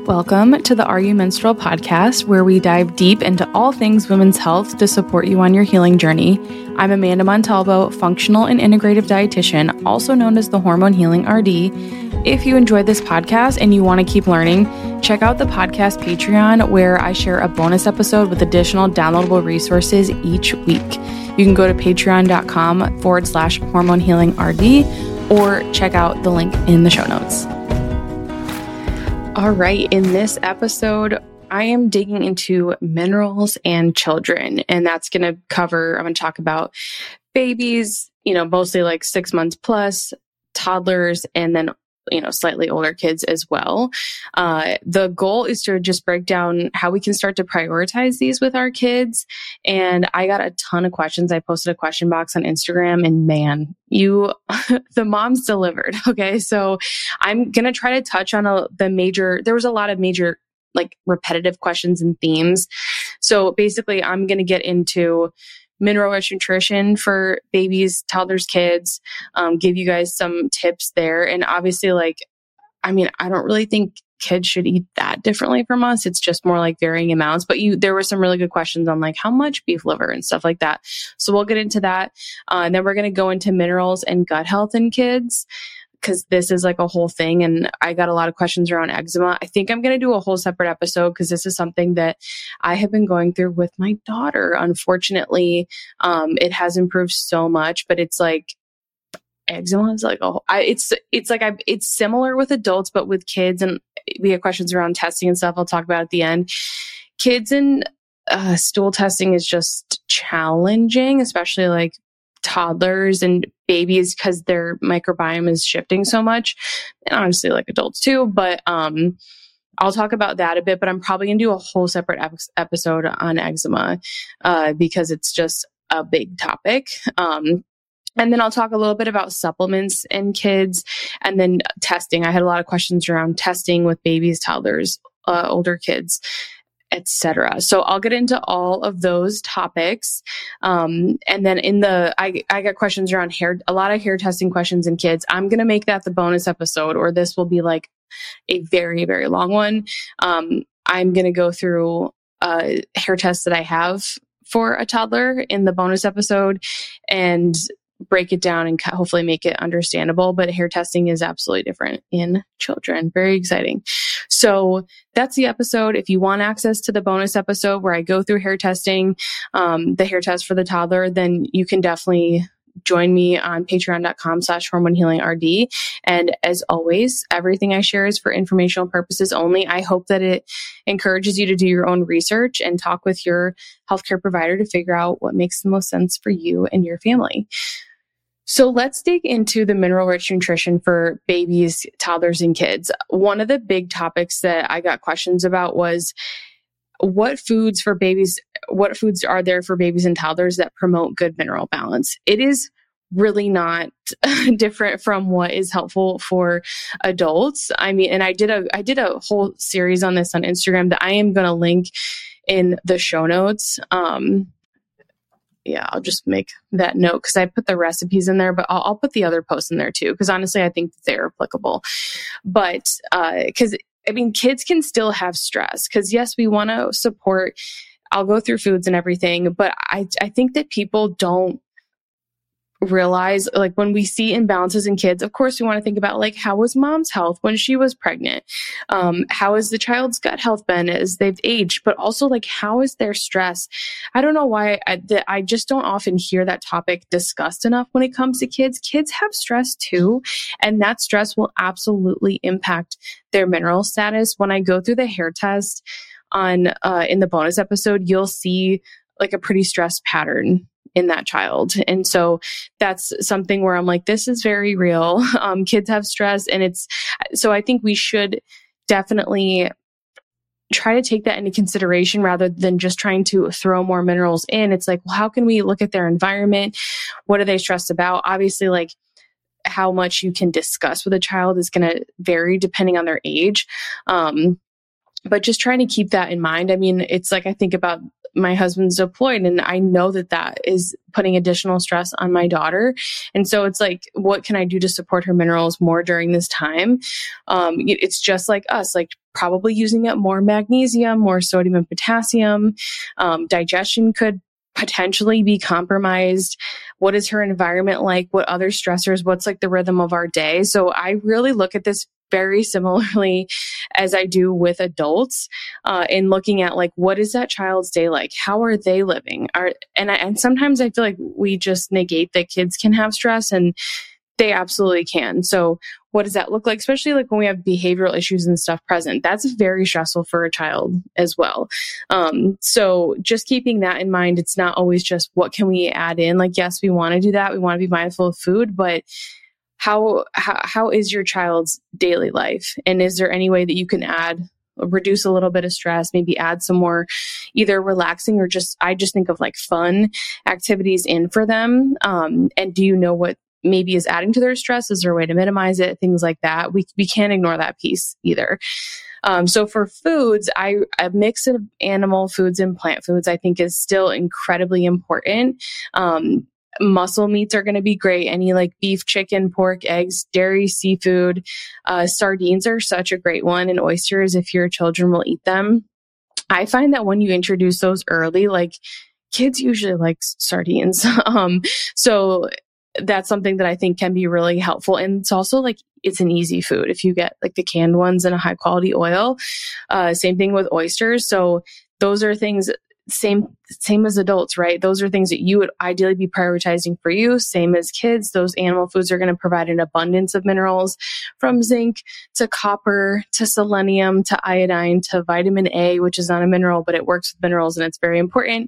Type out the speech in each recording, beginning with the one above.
Welcome to the Are You Menstrual podcast, where we dive deep into all things women's health to support you on your healing journey. I'm Amanda Montalvo, functional and integrative dietitian, also known as the Hormone Healing RD. If you enjoyed this podcast and you want to keep learning, check out the podcast Patreon, where I share a bonus episode with additional downloadable resources each week. You can go to patreon.com/Hormone Healing RD or check out the link in the show notes. All right, in this episode, I am digging into minerals and children, and that's going to cover, I'm going to talk about babies, mostly like 6 months plus, toddlers, and then, slightly older kids as well. The goal is to just break down how we can start to prioritize these with our kids. And I got a ton of questions. I posted a question box on Instagram, and man, the moms delivered. Okay. So I'm going to try to touch on there was a lot of major, like, repetitive questions and themes. So basically I'm going to get into mineral-rich nutrition for babies, toddlers, kids, give you guys some tips there. And obviously, I don't really think kids should eat that differently from us. It's just more like varying amounts. But there were some really good questions on like how much beef liver and stuff like that. So we'll get into that. And then we're going to go into minerals and gut health in kids, because this is like a whole thing. And I got a lot of questions around eczema. I think I'm going to do a whole separate episode because this is something that I have been going through with my daughter. Unfortunately, it has improved so much, but it's like eczema is like it's similar with adults, but with kids. And we have questions around testing and stuff I'll talk about at the end. Kids and stool testing is just challenging, especially like toddlers and babies, because their microbiome is shifting so much, and honestly like adults too. But I'll talk about that a bit, but I'm probably gonna do a whole separate episode on eczema because it's just a big topic. And then I'll talk a little bit about supplements in kids, and then testing. I had a lot of questions around testing with babies, toddlers, older kids, etc. So I'll get into all of those topics. And then I got questions around hair, a lot of hair testing questions in kids. I'm going to make that the bonus episode, or this will be like a very, very long one. I'm going to go through hair tests that I have for a toddler in the bonus episode and break it down and hopefully make it understandable. But hair testing is absolutely different in children. Very exciting. So that's the episode. If you want access to the bonus episode where I go through hair testing, the hair test for the toddler, then you can definitely join me on patreon.com/Hormone Healing RD. And as always, everything I share is for informational purposes only. I hope that it encourages you to do your own research and talk with your healthcare provider to figure out what makes the most sense for you and your family. So let's dig into the mineral-rich nutrition for babies, toddlers, and kids. One of the big topics that I got questions about was what foods are there for babies and toddlers that promote good mineral balance? It is really not different from what is helpful for adults. I mean, and I did a whole series on this on Instagram that I am going to link in the show notes. Yeah, I'll just make that note because I put the recipes in there, but I'll put the other posts in there too, because honestly, I think they're applicable. But kids can still have stress, because yes, we want to support. I'll go through foods and everything, but I think that people don't realize, like, when we see imbalances in kids, of course we want to think about like, how was mom's health when she was pregnant? How has the child's gut health been as they've aged? But also, like, how is their stress? I don't know why I just don't often hear that topic discussed enough when it comes to kids. Kids have stress too, and that stress will absolutely impact their mineral status. When I go through the hair test on in the bonus episode, you'll see like a pretty stressed pattern in that child. And so that's something where I'm like, this is very real. Kids have stress, and so I think we should definitely try to take that into consideration rather than just trying to throw more minerals in. It's like, well, how can we look at their environment? What are they stressed about? Obviously, like, how much you can discuss with a child is going to vary depending on their age. But just trying to keep that in mind. I mean, it's like, I think about my husband's deployed, and I know that that is putting additional stress on my daughter. And so it's like, what can I do to support her minerals more during this time? It's just like us, like probably using up more magnesium, more sodium and potassium. Digestion could potentially be compromised. What is her environment like? What other stressors? What's like the rhythm of our day? So I really look at this very similarly as I do with adults, in looking at like, what is that child's day like? How are they living? And sometimes I feel like we just negate that kids can have stress, and they absolutely can. So what does that look like? Especially like when we have behavioral issues and stuff present, that's very stressful for a child as well. So just keeping that in mind, it's not always just what can we add in? Like, yes, we want to do that. We want to be mindful of food, but how is your child's daily life? And is there any way that you can reduce a little bit of stress, maybe add some more either relaxing or I just think of like fun activities in for them. And do you know what maybe is adding to their stress? Is there a way to minimize it? Things like that. We can't ignore that piece either. So for foods, a mix of animal foods and plant foods, I think is still incredibly important. Muscle meats are going to be great. Any like beef, chicken, pork, eggs, dairy, seafood. Sardines are such a great one, and oysters if your children will eat them. I find that when you introduce those early, like kids usually like sardines. So that's something that I think can be really helpful. And it's also like, it's an easy food if you get like the canned ones in a high quality oil. Same thing with oysters. So those are things, same as adults, right? Those are things that you would ideally be prioritizing for you. Same as kids, those animal foods are going to provide an abundance of minerals, from zinc to copper to selenium to iodine to vitamin A, which is not a mineral, but it works with minerals and it's very important.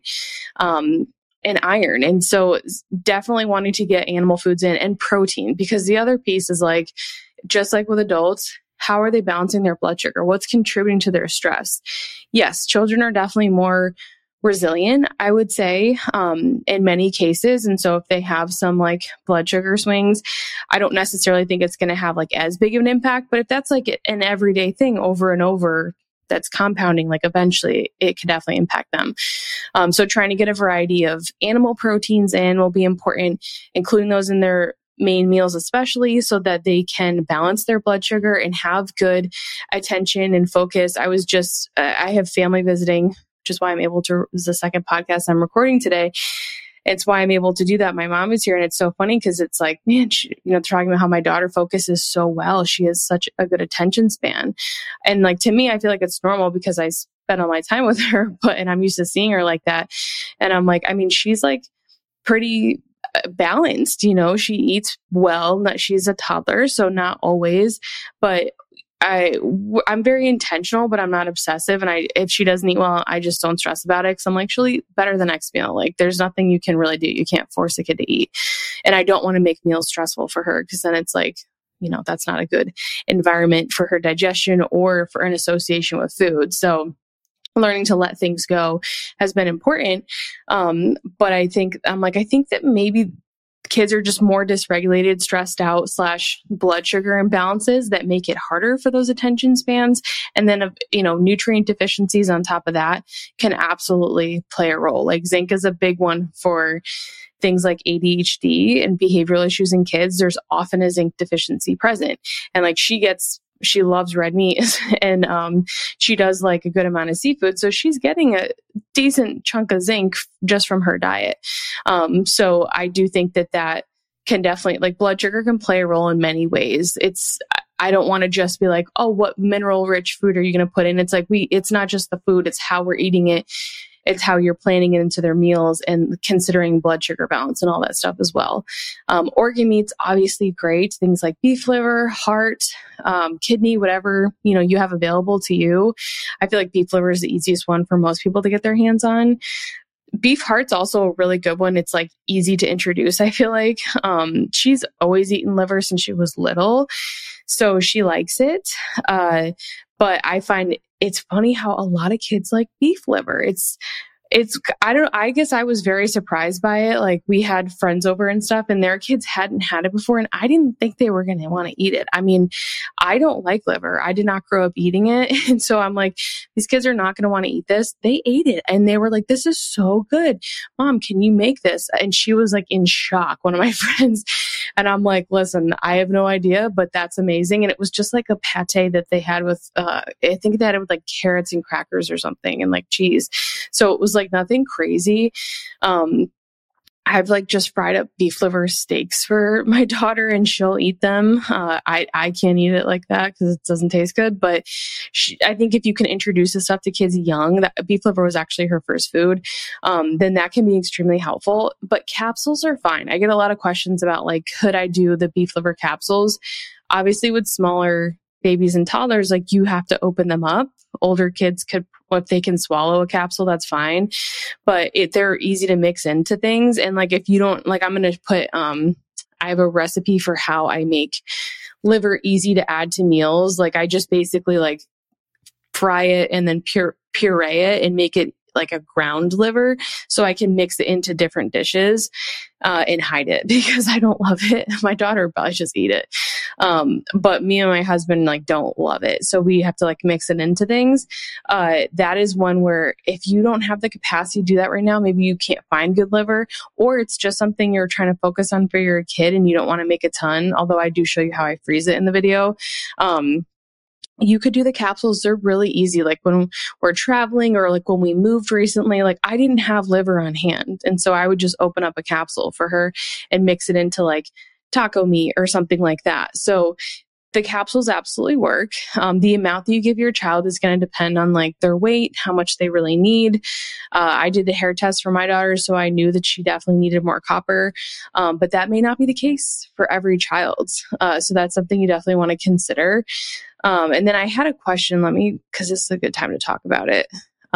And iron. And so definitely wanting to get animal foods in, and protein, because the other piece is like, just like with adults, how are they balancing their blood sugar? What's contributing to their stress? Yes, children are definitely more resilient, I would say, in many cases. And so if they have some like blood sugar swings, I don't necessarily think it's going to have like as big of an impact. But if that's like an everyday thing over and over, that's compounding, like eventually it could definitely impact them. So trying to get a variety of animal proteins in will be important, including those in their main meals, especially so that they can balance their blood sugar and have good attention and focus. I have family visiting, which is why I'm able to, this is the second podcast I'm recording today. It's why I'm able to do that. My mom is here, and it's so funny because it's like, man, talking about how my daughter focuses so well. She has such a good attention span. And like, to me, I feel like it's normal because I spend all my time with her, and I'm used to seeing her like that. And I'm like, I mean, she's like pretty balanced, she eats well. She's a toddler, so not always, but I'm very intentional, but I'm not obsessive. And if she doesn't eat well, I just don't stress about it, because I'm like, she'll eat better the next meal. Like, there's nothing you can really do. You can't force a kid to eat. And I don't want to make meals stressful for her, because then it's like, that's not a good environment for her digestion or for an association with food. So learning to let things go has been important. But I think that maybe kids are just more dysregulated, stressed out / blood sugar imbalances that make it harder for those attention spans. And then, nutrient deficiencies on top of that can absolutely play a role. Like zinc is a big one for things like ADHD and behavioral issues in kids. There's often a zinc deficiency present. And like she loves red meat and she does like a good amount of seafood. So she's getting a decent chunk of zinc just from her diet. So I do think that can definitely, like, blood sugar can play a role in many ways. I don't want to just be like, oh, what mineral rich food are you going to put in? It's like, it's not just the food, it's how we're eating it. It's how you're planning it into their meals and considering blood sugar balance and all that stuff as well. Organ meats, obviously great. Things like beef liver, heart, kidney, whatever, you have available to you. I feel like beef liver is the easiest one for most people to get their hands on. Beef heart's also a really good one. It's like easy to introduce, I feel like. She's always eaten liver since she was little, so she likes it. But I find it's funny how a lot of kids like beef liver. I guess I was very surprised by it. Like, we had friends over and stuff, and their kids hadn't had it before, and I didn't think they were going to want to eat it. I mean, I don't like liver. I did not grow up eating it. And so I'm like, these kids are not going to want to eat this. They ate it, and they were like, this is so good. Mom, can you make this? And she was like in shock, one of my friends. And I'm like, listen, I have no idea, but that's amazing. And it was just like a pate that they had with, I think they had it with like carrots and crackers or something and like cheese. So it was like nothing crazy. I've like just fried up beef liver steaks for my daughter, and she'll eat them. I can't eat it like that because it doesn't taste good. But I think if you can introduce this stuff to kids young, that beef liver was actually her first food, then that can be extremely helpful. But capsules are fine. I get a lot of questions about like, could I do the beef liver capsules? Obviously, with smaller babies and toddlers, like, you have to open them up. Older kids could, if they can swallow a capsule, that's fine. But they're easy to mix into things. And like, if you don't, like, I'm going to put, I have a recipe for how I make liver easy to add to meals. Like, I just basically like fry it and then puree it and make it like a ground liver, so I can mix it into different dishes and hide it because I don't love it. My daughter probably just eat it. But me and my husband like don't love it. So we have to like mix it into things. That is one where if you don't have the capacity to do that right now, maybe you can't find good liver, or it's just something you're trying to focus on for your kid and you don't want to make a ton. Although I do show you how I freeze it in the video. You could do the capsules. They're really easy. Like when we're traveling or like when we moved recently, like I didn't have liver on hand. And so I would just open up a capsule for her and mix it into like taco meat or something like that. So the capsules absolutely work. The amount that you give your child is going to depend on like their weight, how much they really need. I did the hair test for my daughter, so I knew that she definitely needed more copper. But that may not be the case for every child. So that's something you definitely want to consider. And then I had a question, because this is a good time to talk about it.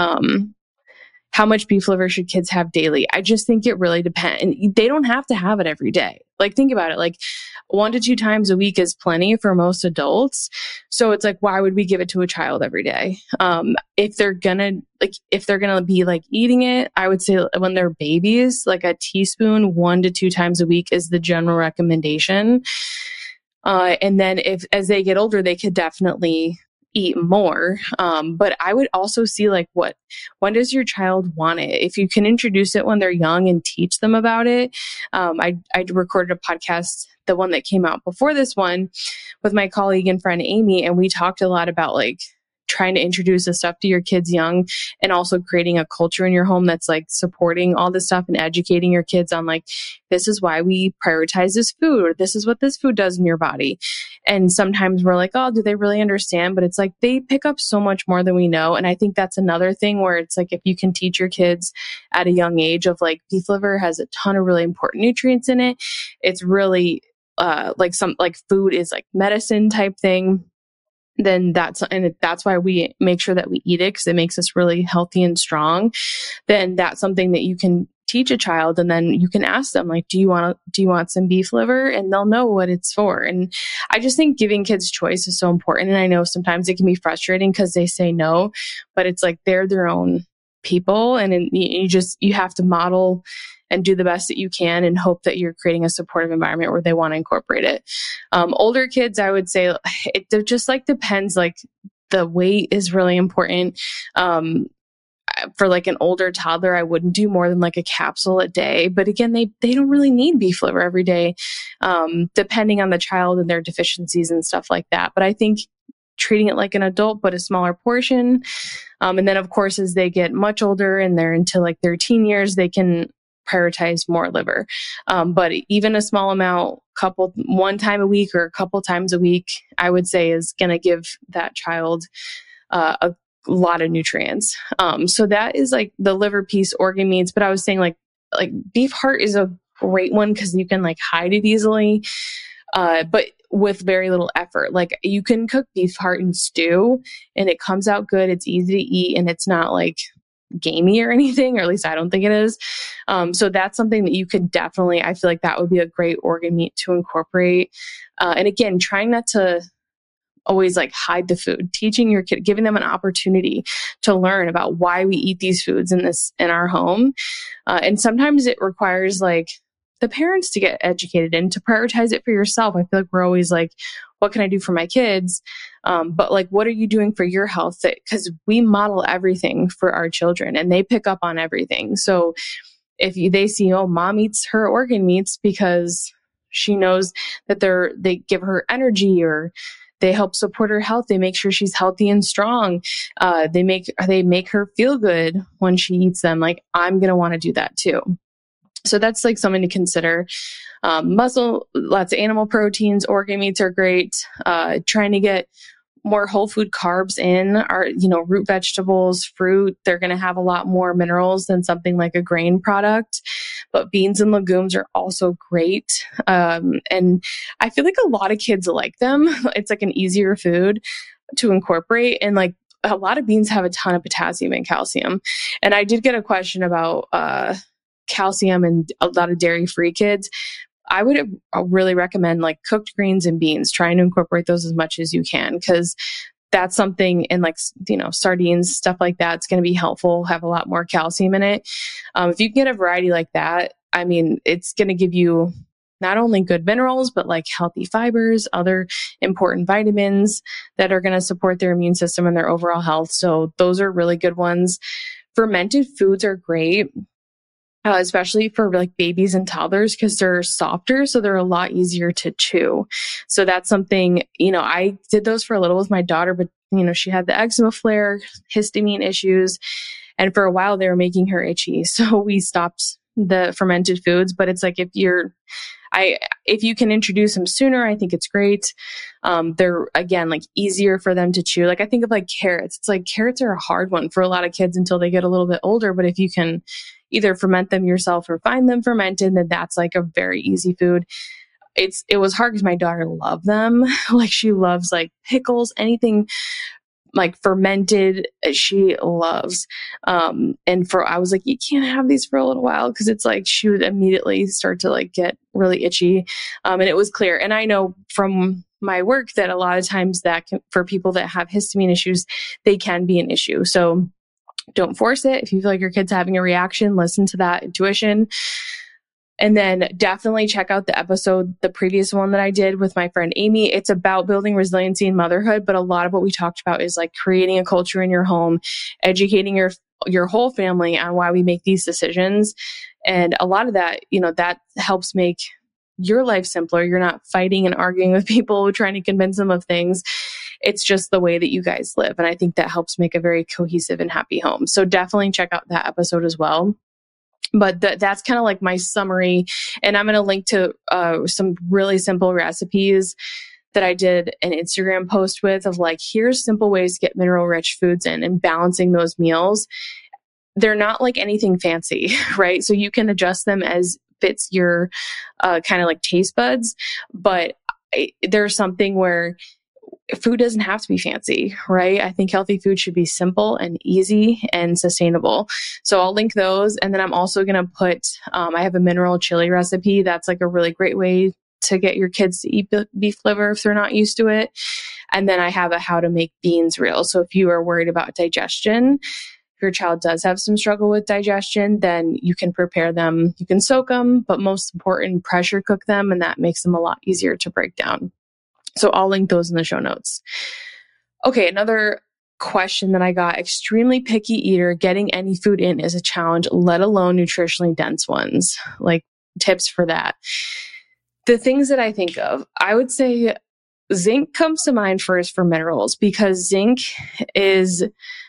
How much beef liver should kids have daily? I just think it really depends. And they don't have to have it every day. Like, think about it. Like 1 to 2 times a week is plenty for most adults. So it's like, why would we give it to a child every day? If they're gonna be like eating it, I would say when they're babies, like a teaspoon 1 to 2 times a week is the general recommendation. And then as they get older, they could definitely eat more. But I would also see like when does your child want it? If you can introduce it when they're young and teach them about it. I recorded a podcast, the one that came out before this one, with my colleague and friend Amy. And we talked a lot about like trying to introduce this stuff to your kids young, and also creating a culture in your home that's like supporting all this stuff and educating your kids on like, this is why we prioritize this food, or this is what this food does in your body. And sometimes we're like, oh, do they really understand? But it's like, they pick up so much more than we know. And I think that's another thing where it's like, if you can teach your kids at a young age of like, beef liver has a ton of really important nutrients in it. It's really like food is like medicine type thing. Then that's why we make sure that we eat it, because it makes us really healthy and strong. Then that's something that you can teach a child, and then you can ask them like, do you want some beef liver? And they'll know what it's for. And I just think giving kids choice is so important. And I know sometimes it can be frustrating because they say no, but it's like they're their own people, and you have to model and do the best that you can and hope that you're creating a supportive environment where they want to incorporate it. Older kids, I would say it just like depends. Like the weight is really important. For like an older toddler, I wouldn't do more than like a capsule a day. But again, they don't really need beef liver every day, depending on the child and their deficiencies and stuff like that. But I think treating it like an adult, but a smaller portion. And then of course, as they get much older and they're into like their teen years, they can prioritize more liver. But even a small amount, one time a week or a couple times a week, I would say is going to give that child a lot of nutrients. So that is like the liver piece, organ meats. But I was saying like beef heart is a great one because you can like hide it easily, but with very little effort. Like you can cook beef heart in stew and it comes out good. It's easy to eat and it's not like gamey or anything, or at least I don't think it is. So that's something that you could definitely, I feel like that would be a great organ meat to incorporate. And again, trying not to always like hide the food, teaching your kid, giving them an opportunity to learn about why we eat these foods in our home. And sometimes it requires like the parents to get educated and to prioritize it for yourself. I feel like we're always like, what can I do for my kids? But like, what are you doing for your health? Because we model everything for our children and they pick up on everything. So if they see, oh, mom eats her organ meats because she knows that they give her energy, or they help support her health. They make sure she's healthy and strong. They make her feel good when she eats them. Like, I'm going to want to do that too. So that's like something to consider. Muscle, lots of animal proteins, organ meats are great. Trying to get more whole food carbs in are, root vegetables, fruit. They're going to have a lot more minerals than something like a grain product. But beans and legumes are also great. And I feel like a lot of kids like them. It's like an easier food to incorporate. And like a lot of beans have a ton of potassium and calcium. And I did get a question about calcium and a lot of dairy-free kids. I would really recommend like cooked greens and beans, trying to incorporate those as much as you can, because that's something in like, sardines, stuff like that. It's going to be helpful, have a lot more calcium in it. If you can get a variety like that, I mean, it's going to give you not only good minerals, but like healthy fibers, other important vitamins that are going to support their immune system and their overall health. So those are really good ones. Fermented foods are great. Especially for like babies and toddlers, because they're softer, so they're a lot easier to chew. So that's something, I did those for a little with my daughter, but she had the eczema flare, histamine issues, and for a while they were making her itchy. So we stopped the fermented foods. But it's like if you can introduce them sooner, I think it's great. They're again like easier for them to chew. Like I think of like carrots. It's like carrots are a hard one for a lot of kids until they get a little bit older. But if you can either ferment them yourself or find them fermented, then that's like a very easy food. It was hard because my daughter loved them. Like she loves like pickles, anything like fermented, she loves. I was like, you can't have these for a little while, because it's like she would immediately start to like get really itchy. And it was clear. And I know from my work that a lot of times for people that have histamine issues, they can be an issue. So don't force it. If you feel like your kid's having a reaction, listen to that intuition. And then definitely check out the previous one that I did with my friend Amy. It's about building resiliency in motherhood, but a lot of what we talked about is like creating a culture in your home, educating your whole family on why we make these decisions. And a lot of that, that helps make your life simpler. You're not fighting and arguing with people, trying to convince them of things. It's just the way that you guys live. And I think that helps make a very cohesive and happy home. So definitely check out that episode as well. But that's kind of like my summary. And I'm going to link to some really simple recipes that I did an Instagram post with of like, here's simple ways to get mineral rich foods in and balancing those meals. They're not like anything fancy, right? So you can adjust them as fits your kind of like taste buds. But there's something where food doesn't have to be fancy, right? I think healthy food should be simple and easy and sustainable. So I'll link those. And then I'm also going to put, I have a mineral chili recipe. That's like a really great way to get your kids to eat beef liver if they're not used to it. And then I have a how to make beans real. So if you are worried about digestion, if your child does have some struggle with digestion, then you can prepare them. You can soak them, but most important, pressure cook them. And that makes them a lot easier to break down. So I'll link those in the show notes. Okay, another question that I got: extremely picky eater, getting any food in is a challenge, let alone nutritionally dense ones. Like tips for that. The things that I think of, I would say zinc comes to mind first for minerals, because zinc is,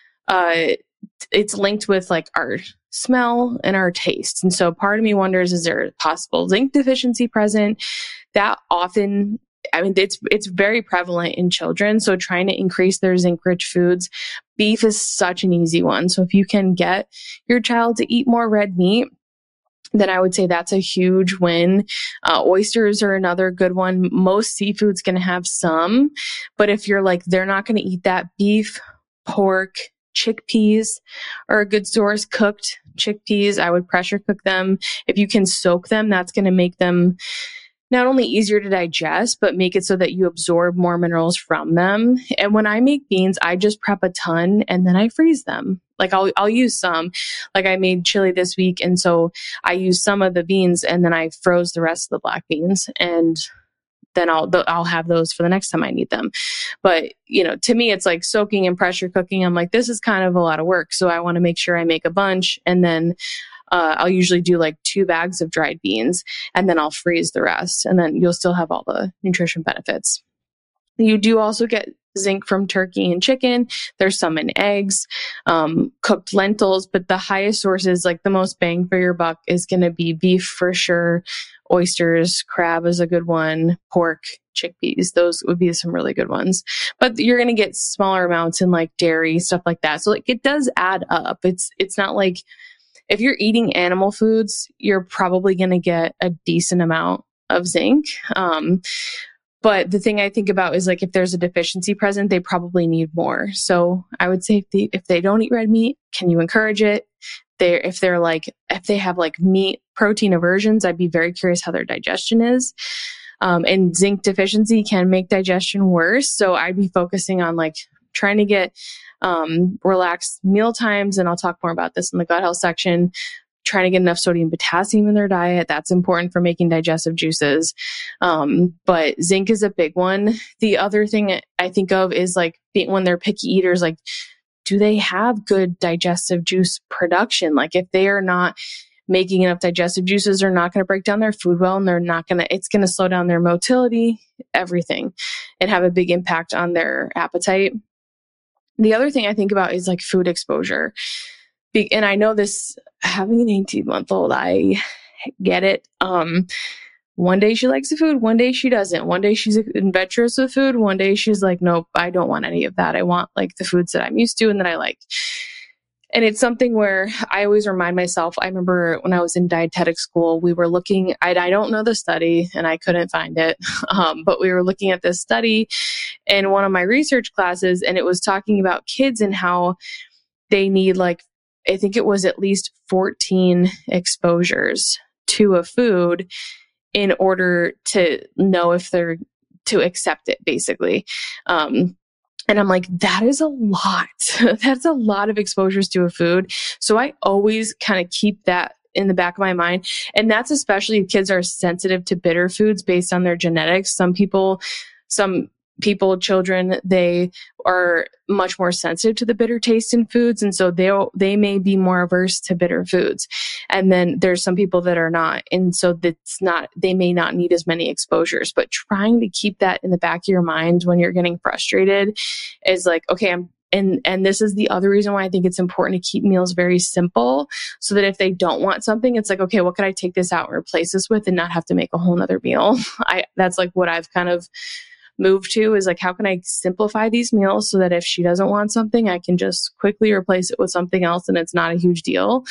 it's linked with like our smell and our taste. And so part of me wonders, is there a possible zinc deficiency present? That often, it's very prevalent in children. So trying to increase their zinc-rich foods, beef is such an easy one. So if you can get your child to eat more red meat, then I would say that's a huge win. Oysters are another good one. Most seafood's going to have some, but if you're like, they're not going to eat that, beef, pork, chickpeas are a good source. Cooked chickpeas, I would pressure cook them. If you can soak them, that's going to make them not only easier to digest, but make it so that you absorb more minerals from them. And when I make beans, I just prep a ton and then I freeze them. Like I'll use some, like I made chili this week. And so I used some of the beans and then I froze the rest of the black beans, and then I'll have those for the next time I need them. But, to me, it's like soaking and pressure cooking. I'm like, this is kind of a lot of work. So I want to make sure I make a bunch, and then I'll usually do like 2 bags of dried beans, and then I'll freeze the rest, and then you'll still have all the nutrition benefits. You do also get zinc from turkey and chicken. There's some in eggs, cooked lentils, but the highest sources, like the most bang for your buck, is going to be beef for sure. Oysters, crab is a good one, pork, chickpeas. Those would be some really good ones. But you're going to get smaller amounts in like dairy, stuff like that. So like it does add up. It's not like if you're eating animal foods, you're probably going to get a decent amount of zinc. But the thing I think about is like if there's a deficiency present, they probably need more. So I would say if they don't eat red meat, can you encourage it? If they have like meat protein aversions, I'd be very curious how their digestion is. And zinc deficiency can make digestion worse. So I'd be focusing on like trying to get relaxed meal times. And I'll talk more about this in the gut health section. Trying to get enough sodium potassium in their diet. That's important for making digestive juices. But zinc is a big one. The other thing I think of is like when they're picky eaters, like, do they have good digestive juice production? Like if they are not making enough digestive juices, they're not going to break down their food well, and it's going to slow down their motility, everything, and have a big impact on their appetite. The other thing I think about is like food exposure. And I know this, having an 18-month-old, I get it. One day she likes the food, one day she doesn't. One day she's adventurous with food, one day she's like, nope, I don't want any of that. I want like the foods that I'm used to and that I like. And it's something where I always remind myself, I remember when I was in dietetic school, we were looking, I don't know the study and I couldn't find it, but we were looking at this study in one of my research classes, and it was talking about kids and how they need like, I think it was at least 14 exposures to a food in order to know if they're to accept it, basically. And I'm like, that is a lot. That's a lot of exposures to a food. So I always kind of keep that in the back of my mind. And that's especially if kids are sensitive to bitter foods based on their genetics. Some people, children, they are much more sensitive to the bitter taste in foods. And so they may be more averse to bitter foods. And then there's some people that are not. And so they may not need as many exposures, but trying to keep that in the back of your mind when you're getting frustrated is like, okay, and this is the other reason why I think it's important to keep meals very simple, so that if they don't want something, it's like, okay, what can I take this out and replace this with and not have to make a whole nother meal? That's like what I've kind of move to, is like, how can I simplify these meals so that if she doesn't want something, I can just quickly replace it with something else and it's not a huge deal.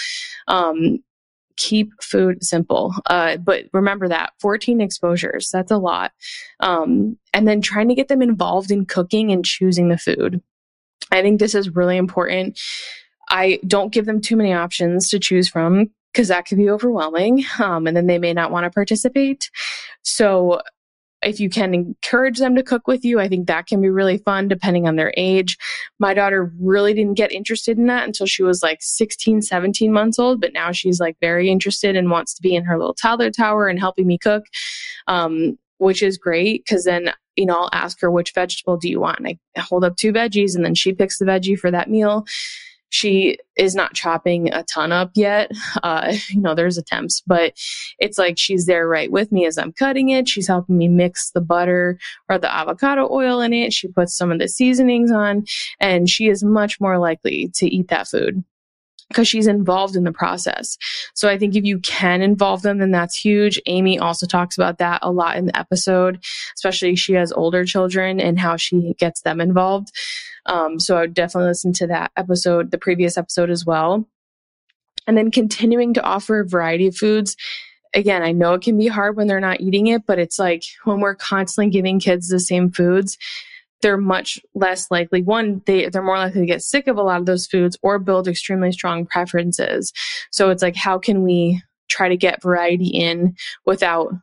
Keep food simple. But remember that 14 exposures, that's a lot. And then trying to get them involved in cooking and choosing the food. I think this is really important. I don't give them too many options to choose from because that can be overwhelming. And then they may not want to participate. So if you can encourage them to cook with you, I think that can be really fun depending on their age. My daughter really didn't get interested in that until she was like 16, 17 months old, but now she's like very interested and wants to be in her little toddler tower and helping me cook, which is great because then, I'll ask her, which vegetable do you want? And I hold up 2 veggies and then she picks the veggie for that meal. She is not chopping a ton up yet. There's attempts, but it's like she's there right with me as I'm cutting it. She's helping me mix the butter or the avocado oil in it. She puts some of the seasonings on, and she is much more likely to eat that food because she's involved in the process. So I think if you can involve them, then that's huge. Amy also talks about that a lot in the episode, especially she has older children and how she gets them involved. So I would definitely listen to that episode, the previous episode as well. And then continuing to offer a variety of foods. Again, I know it can be hard when they're not eating it, but it's like when we're constantly giving kids the same foods, they're much less likely. One, they're more likely to get sick of a lot of those foods or build extremely strong preferences. So it's like, how can we try to get variety in without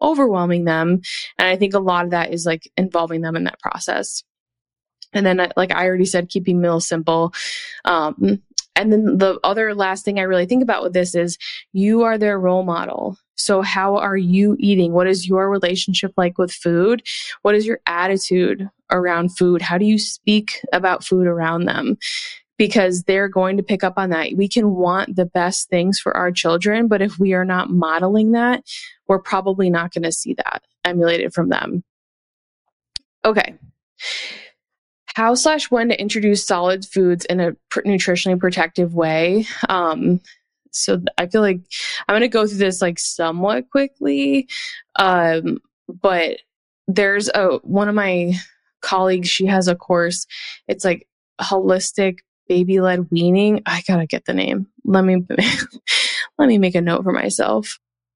overwhelming them. And I think a lot of that is like involving them in that process. And then, like I already said, keeping meals simple. And then the other last thing I really think about with this is you are their role model. So how are you eating? What is your relationship like with food? What is your attitude around food? How do you speak about food around them? Because they're going to pick up on that. We can want the best things for our children, but if we are not modeling that, we're probably not going to see that emulated from them. Okay. How/when to introduce solid foods in a nutritionally protective way. So I feel like I'm going to go through this like somewhat quickly. But there's one of my colleagues, she has a course. It's like holistic baby-led weaning. I gotta get the name. Let me make a note for myself.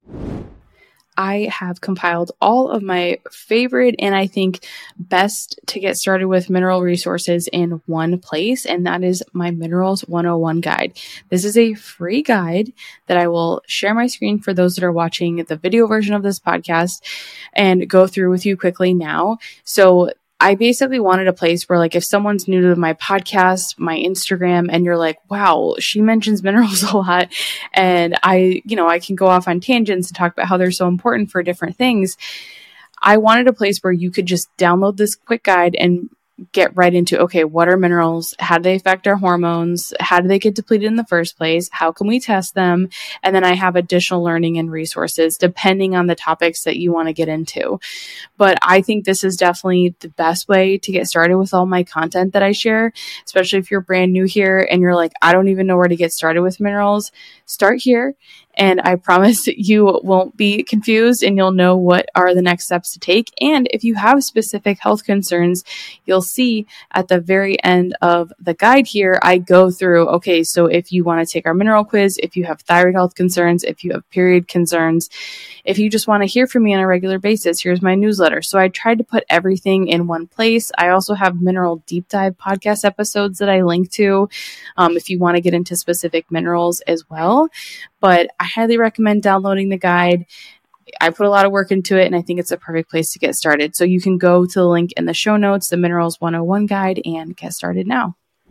I have compiled all of my favorite and I think best to get started with mineral resources in one place, and that is my Minerals 101 guide. This is a free guide that I will share my screen for those that are watching the video version of this podcast and go through with you quickly now. So I basically wanted a place where, like, if someone's new to my podcast, my Instagram, and you're like, wow, she mentions minerals a lot, and I can go off on tangents and talk about how they're so important for different things. I wanted a place where you could just download this quick guide and get right into, okay, what are minerals? How do they affect our hormones? How do they get depleted in the first place? How can we test them? And then I have additional learning and resources depending on the topics that you want to get into. But I think this is definitely the best way to get started with all my content that I share, especially if you're brand new here and you're like, I don't even know where to get started with minerals. Start here. And I promise you won't be confused and you'll know what are the next steps to take. And if you have specific health concerns, you'll see at the very end of the guide here, I go through, okay, so if you want to take our mineral quiz, if you have thyroid health concerns, if you have period concerns, if you just want to hear from me on a regular basis, here's my newsletter. So I tried to put everything in one place. I also have mineral deep dive podcast episodes that I link to if you want to get into specific minerals as well. But I highly recommend downloading the guide. I put a lot of work into it, and I think it's a perfect place to get started. So you can go to the link in the show notes, the Minerals 101 guide, and get started now.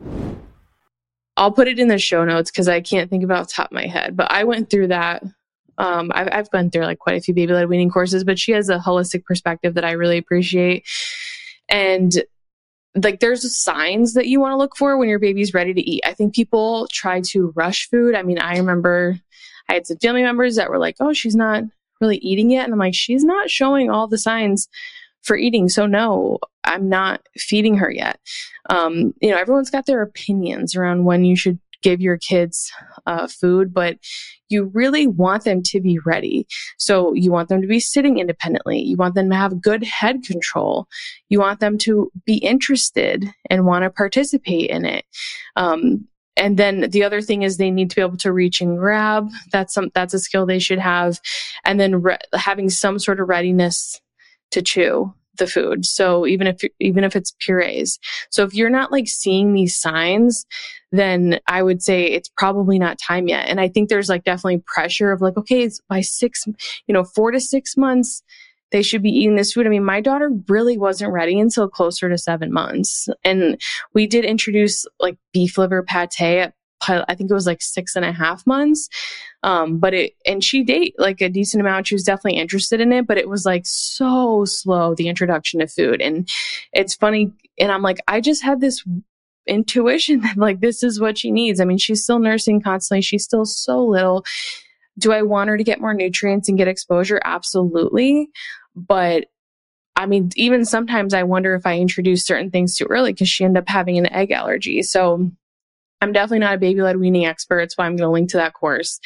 I'll put it in the show notes because I can't think about the top of my head, but I went through that. I've gone through like quite a few baby-led weaning courses, but she has a holistic perspective that I really appreciate. And like, there's signs that you want to look for when your baby's ready to eat. I think people try to rush food. I mean, I remember I had some family members that were like, oh, she's not really eating yet. And I'm like, she's not showing all the signs for eating. So no, I'm not feeding her yet. Everyone's got their opinions around when you should give your kids food, but you really want them to be ready. So you want them to be sitting independently. You want them to have good head control. You want them to be interested and want to participate in it. And then the other thing is they need to be able to reach and grab. That's a skill they should have. And then having some sort of readiness to chew the food. So even if it's purees. So if you're not like seeing these signs, then I would say it's probably not time yet. And I think there's like definitely pressure of like, okay, it's by 4 to 6 months, they should be eating this food. I mean, my daughter really wasn't ready until closer to 7 months. And we did introduce like beef liver pate at, I think it was like 6.5 months. And she ate like a decent amount. She was definitely interested in it, but it was like so slow, the introduction to food. And it's funny. And I'm like, I just had this intuition that like, this is what she needs. I mean, she's still nursing constantly. She's still so little. Do I want her to get more nutrients and get exposure? Absolutely. But I mean, even sometimes I wonder if I introduce certain things too early because she ended up having an egg allergy. So I'm definitely not a baby-led weaning expert. That's why I'm going to link to that course.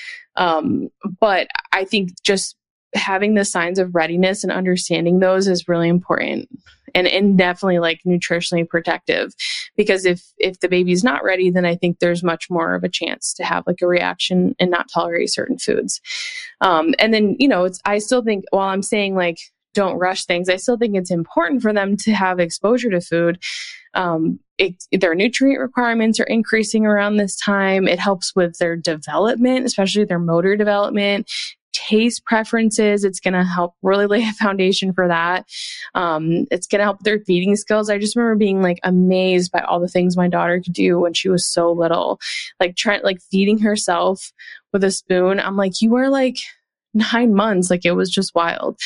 But I think just having the signs of readiness and understanding those is really important and definitely like nutritionally protective, because if the baby's not ready, then I think there's much more of a chance to have like a reaction and not tolerate certain foods. And then, I still think while I'm saying like, don't rush things, I still think it's important for them to have exposure to food. Their nutrient requirements are increasing around this time. It helps with their development, especially their motor development, taste preferences. It's going to help really lay a foundation for that. It's going to help their feeding skills. I just remember being like amazed by all the things my daughter could do when she was so little, like feeding herself with a spoon. I'm like, you are like 9 months. Like, it was just wild.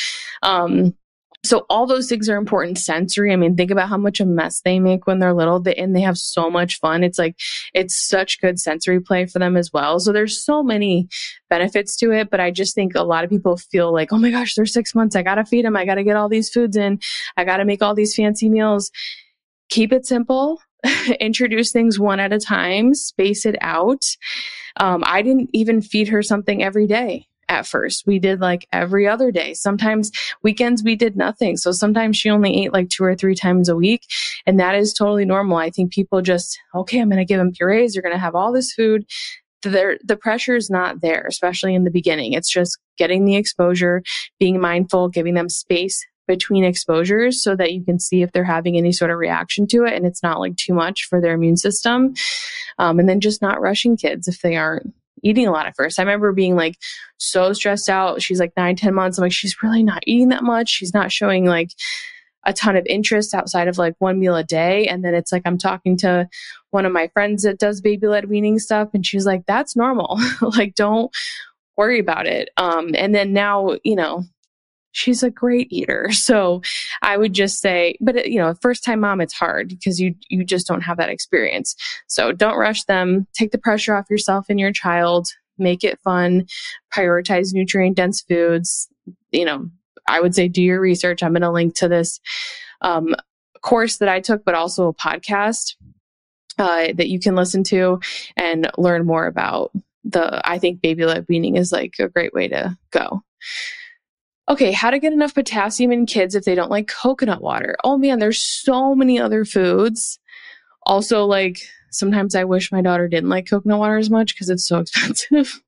So all those things are important. Sensory. I mean, think about how much a mess they make when they're little, and they have so much fun. It's like, it's such good sensory play for them as well. So there's so many benefits to it, but I just think a lot of people feel like, oh my gosh, they're 6 months. I got to feed them. I got to get all these foods in. I got to make all these fancy meals. Keep it simple. Introduce things one at a time, space it out. I didn't even feed her something every day. At first, we did like every other day. Sometimes weekends we did nothing. So sometimes she only ate like 2 or 3 times a week. And that is totally normal. I think people just, okay, I'm going to give them purees. You're going to have all this food. The pressure is not there, especially in the beginning. It's just getting the exposure, being mindful, giving them space between exposures so that you can see if they're having any sort of reaction to it and it's not like too much for their immune system. And then just not rushing kids if they aren't eating a lot at first. I remember being like so stressed out. She's like 9, 10 months. I'm like, she's really not eating that much. She's not showing like a ton of interest outside of like one meal a day. And then it's like, I'm talking to one of my friends that does baby-led weaning stuff. And she's like, that's normal. Like, don't worry about it. And then now, she's a great eater. So I would just say, but first time mom, it's hard because you just don't have that experience. So don't rush them. Take the pressure off yourself and your child. Make it fun. Prioritize nutrient dense foods. I would say do your research. I'm going to link to this course that I took, but also a podcast that you can listen to and learn more about I think baby-led weaning is like a great way to go. Okay, how to get enough potassium in kids if they don't like coconut water. Oh man, there's so many other foods. Also, like, sometimes I wish my daughter didn't like coconut water as much because it's so expensive.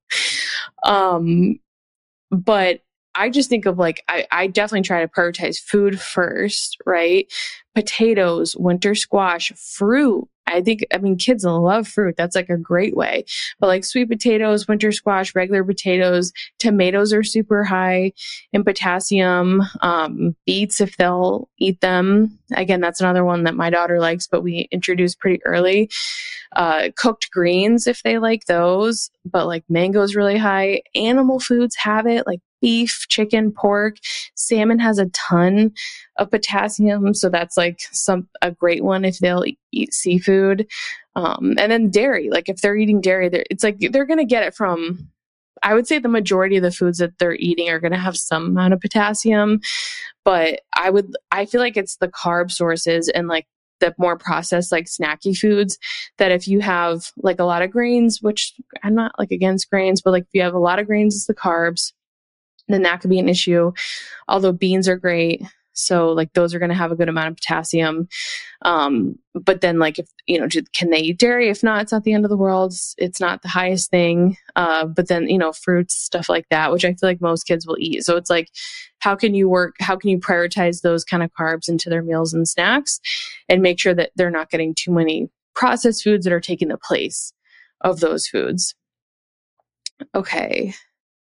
But I just think of like, I definitely try to prioritize food first, right? Potatoes, winter squash, fruit. Kids love fruit. That's like a great way. But like sweet potatoes, winter squash, regular potatoes, tomatoes are super high in potassium. Beets, if they'll eat them. Again, that's another one that my daughter likes, but we introduced pretty early. Cooked greens, if they like those. But like mango's really high. Animal foods have it, like beef, chicken, pork. Salmon has a ton of potassium. So that's like a great one if they'll eat seafood. And then dairy, like if they're eating dairy, it's like they're going to get it from, I would say the majority of the foods that they're eating are going to have some amount of potassium. But I feel like it's the carb sources and like the more processed, like snacky foods, that if you have like a lot of grains, which I'm not like against grains, but like if you have a lot of grains, it's the carbs, then that could be an issue. Although beans are great. So like those are going to have a good amount of potassium. But then like, if, can they eat dairy? If not, it's not the end of the world. It's not the highest thing. But then, fruits, stuff like that, which I feel like most kids will eat. So it's like, how can you prioritize those kind of carbs into their meals and snacks and make sure that they're not getting too many processed foods that are taking the place of those foods? Okay.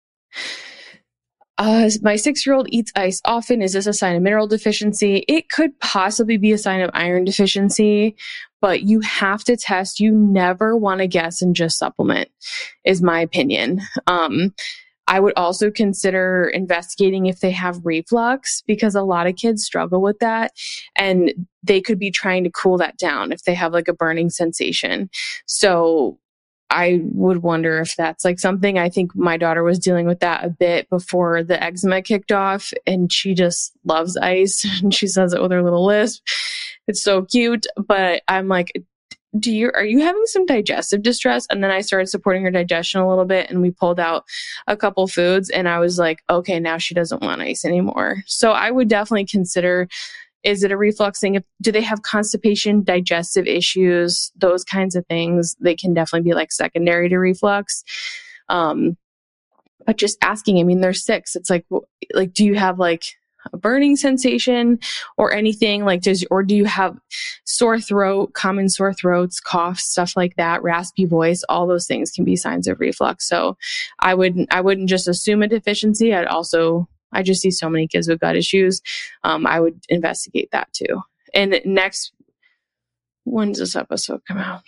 My 6-year-old eats ice often. Is this a sign of mineral deficiency? It could possibly be a sign of iron deficiency, but you have to test. You never want to guess and just supplement, is my opinion. I would also consider investigating if they have reflux, because a lot of kids struggle with that and they could be trying to cool that down if they have like a burning sensation. So I would wonder if that's like something. I think my daughter was dealing with that a bit before the eczema kicked off, and she just loves ice and she says it with her little lisp. It's so cute. But I'm like, are you having some digestive distress? And then I started supporting her digestion a little bit, and we pulled out a couple foods, and I was like, okay, now she doesn't want ice anymore. So I would definitely consider, is it a reflux thing? Do they have constipation, digestive issues, those kinds of things? They can definitely be like secondary to reflux. But just asking, they're 6. It's like, do you have like a burning sensation or anything like or do you have sore throat, common sore throats, coughs, stuff like that, raspy voice? All those things can be signs of reflux. So I wouldn't just assume a deficiency. I just see so many kids with gut issues. I would investigate that too. And next, when does this episode come out?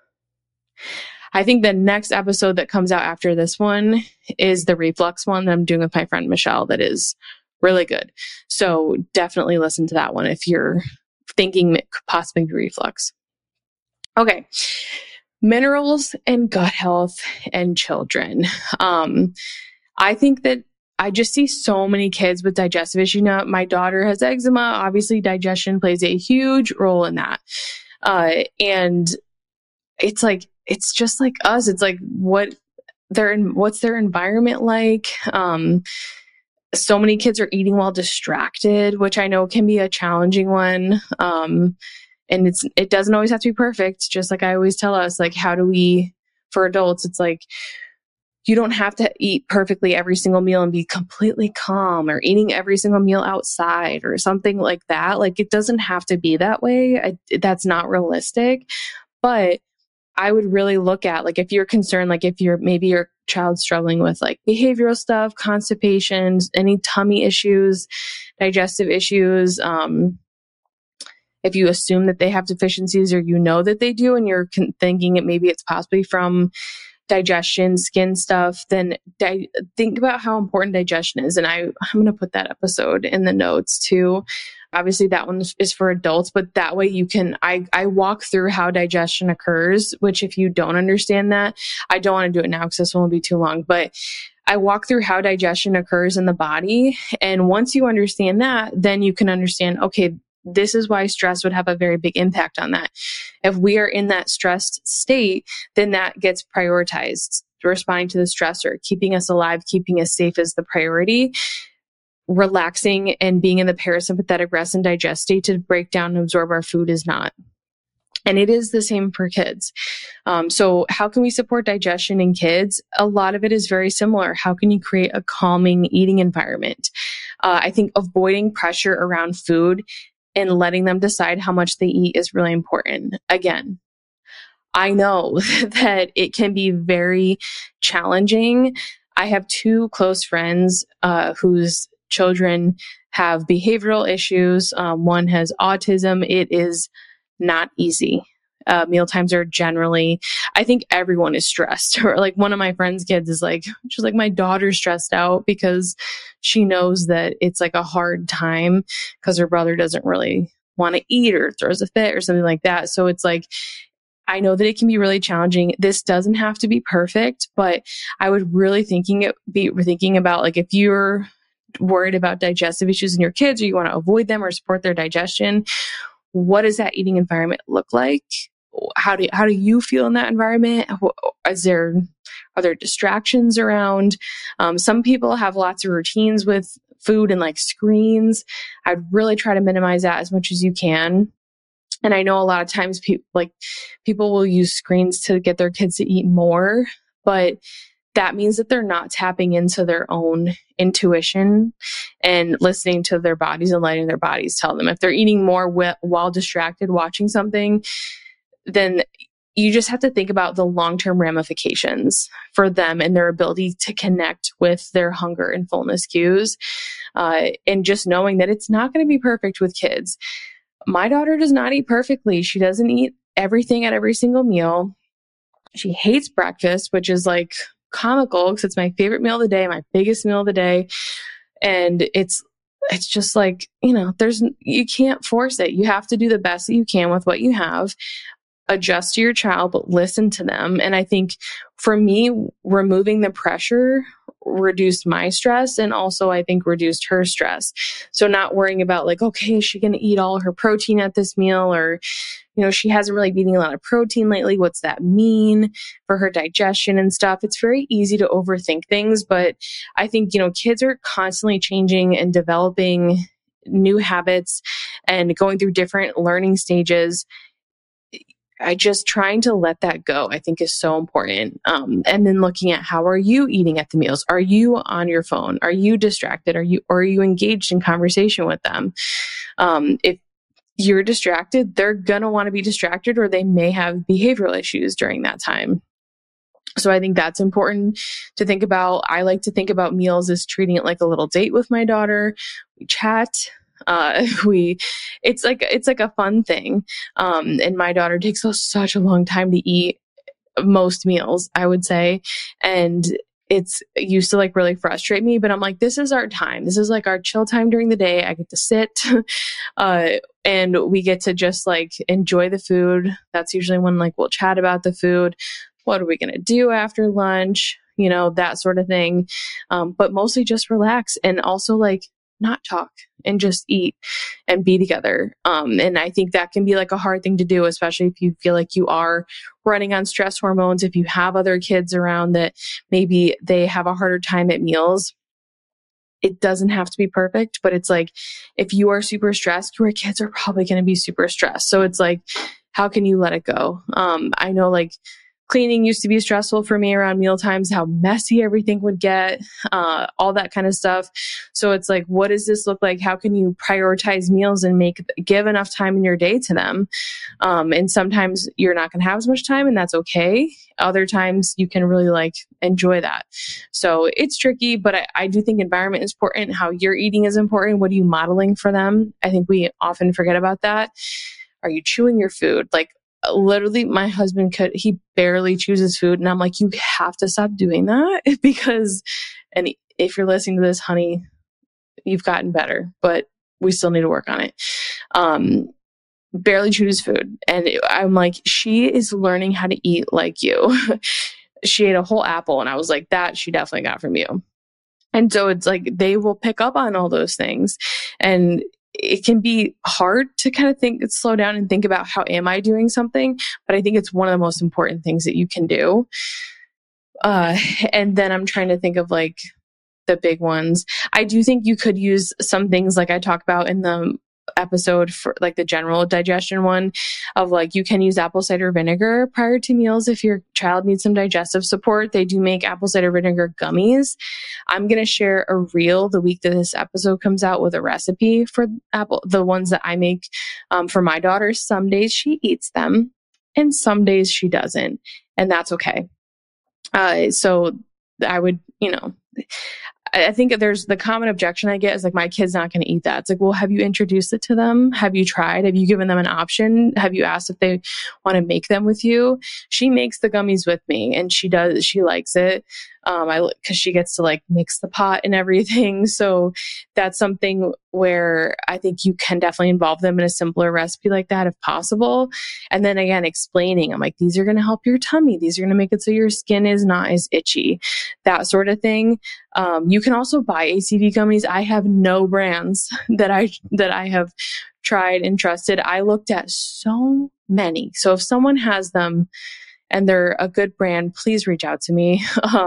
I think the next episode that comes out after this one is the reflux one that I'm doing with my friend Michelle. That is really good. So definitely listen to that one if you're thinking it could possibly be reflux. Okay. Minerals and gut health and children. I think that I just see so many kids with digestive issues now. My daughter has eczema. Obviously, digestion plays a huge role in that. And it's just like us. It's like what's their environment like? So many kids are eating while distracted, which I know can be a challenging one. And it doesn't always have to be perfect. Just like I always tell us, like, for adults, it's like, you don't have to eat perfectly every single meal and be completely calm, or eating every single meal outside or something like that. Like, it doesn't have to be that way. That's not realistic. But I would really look at, like, if you're concerned, like if maybe your child's struggling with like behavioral stuff, constipation, any tummy issues, digestive issues, if you assume that they have deficiencies or you know that they do and you're thinking maybe it's possibly from digestion, skin stuff, then think about how important digestion is. And I'm going to put that episode in the notes too. Obviously that one is for adults, but that way I walk through how digestion occurs, which if you don't understand that, I don't want to do it now because this one will be too long, but I walk through how digestion occurs in the body. And once you understand that, then you can understand, okay, this is why stress would have a very big impact on that. If we are in that stressed state, then that gets prioritized. Responding to the stressor, keeping us alive, keeping us safe is the priority. Relaxing and being in the parasympathetic rest and digest state to break down and absorb our food is not. And it is the same for kids. So how can we support digestion in kids? A lot of it is very similar. How can you create a calming eating environment? I think avoiding pressure around food and letting them decide how much they eat is really important. Again, I know that it can be very challenging. I have two close friends whose children have behavioral issues. One has autism. It is not easy. Meal times are generally, I think everyone is stressed. Or like one of my friend's kids is like, she's like, my daughter's stressed out because she knows that it's like a hard time because her brother doesn't really want to eat or throws a fit or something like that. So it's like, I know that it can be really challenging. This doesn't have to be perfect, but I would really be thinking about, like, if you're worried about digestive issues in your kids or you want to avoid them or support their digestion, what does that eating environment look like? How do you feel in that environment? Are there distractions around? Some people have lots of routines with food and like screens. I'd really try to minimize that as much as you can. And I know a lot of times people will use screens to get their kids to eat more, but that means that they're not tapping into their own intuition and listening to their bodies and letting their bodies tell them. If they're eating more while distracted watching something, then you just have to think about the long-term ramifications for them and their ability to connect with their hunger and fullness cues. And just knowing that it's not going to be perfect with kids. My daughter does not eat perfectly. She doesn't eat everything at every single meal. She hates breakfast, which is like comical because it's my favorite meal of the day, my biggest meal of the day. And it's just like, you can't force it. You have to do the best that you can with what you have. Adjust to your child, but listen to them. And I think for me, removing the pressure reduced my stress and also I think reduced her stress. So not worrying about like, okay, is she going to eat all her protein at this meal? Or, she hasn't really been eating a lot of protein lately. What's that mean for her digestion and stuff? It's very easy to overthink things, but I think, kids are constantly changing and developing new habits and going through different learning stages. I just trying to let that go, I think is so important. And then looking at how are you eating at the meals? Are you on your phone? Are you distracted? Are you engaged in conversation with them? If you're distracted, they're going to want to be distracted, or they may have behavioral issues during that time. So I think that's important to think about. I like to think about meals as treating it like a little date with my daughter. We chat. It's like a fun thing. And my daughter takes such a long time to eat most meals, I would say. And it's used to like really frustrate me, but I'm like, this is our time. This is like our chill time during the day. I get to sit, and we get to just like enjoy the food. That's usually when like we'll chat about the food. What are we going to do after lunch? You know, that sort of thing. But mostly just relax and also like not talk and just eat and be together. And I think that can be like a hard thing to do, especially if you feel like you are running on stress hormones. If you have other kids around that maybe they have a harder time at meals, it doesn't have to be perfect, but it's like, if you are super stressed, your kids are probably going to be super stressed. So it's like, how can you let it go? I know like cleaning used to be stressful for me around meal times, how messy everything would get, all that kind of stuff. So it's like, what does this look like? How can you prioritize meals and give enough time in your day to them? And sometimes you're not going to have as much time, and that's okay. Other times you can really like enjoy that. So it's tricky, but I do think environment is important. How you're eating is important. What are you modeling for them? I think we often forget about that. Are you chewing your food? Like, literally, my husband he barely chews his food. And I'm like, you have to stop doing that because, and if you're listening to this, honey, you've gotten better, but we still need to work on it. Barely chewed his food. And I'm like, she is learning how to eat like you. She ate a whole apple. And I was like, that she definitely got from you. And so it's like, they will pick up on all those things. And it can be hard to kind of slow down and think about how am I doing something? But I think it's one of the most important things that you can do. And then I'm trying to think of like the big ones. I do think you could use some things like I talk about in the episode for like the general digestion one of like, you can use apple cider vinegar prior to meals if your child needs some digestive support. They do make apple cider vinegar gummies. I'm going to share a reel the week that this episode comes out with a recipe for the ones that I make for my daughter. Some days she eats them and some days she doesn't, and that's okay. So I would, I think there's the common objection I get is like, my kid's not going to eat that. It's like, well, have you introduced it to them? Have you tried? Have you given them an option? Have you asked if they want to make them with you? She makes the gummies with me and she likes it. Cause she gets to like mix the pot and everything. So that's something where I think you can definitely involve them in a simpler recipe like that if possible. And then again, explaining, I'm like, these are going to help your tummy. These are going to make it so your skin is not as itchy, that sort of thing. You can also buy ACV gummies. I have no brands that I have tried and trusted. I looked at so many. So if someone has them and they're a good brand, please reach out to me.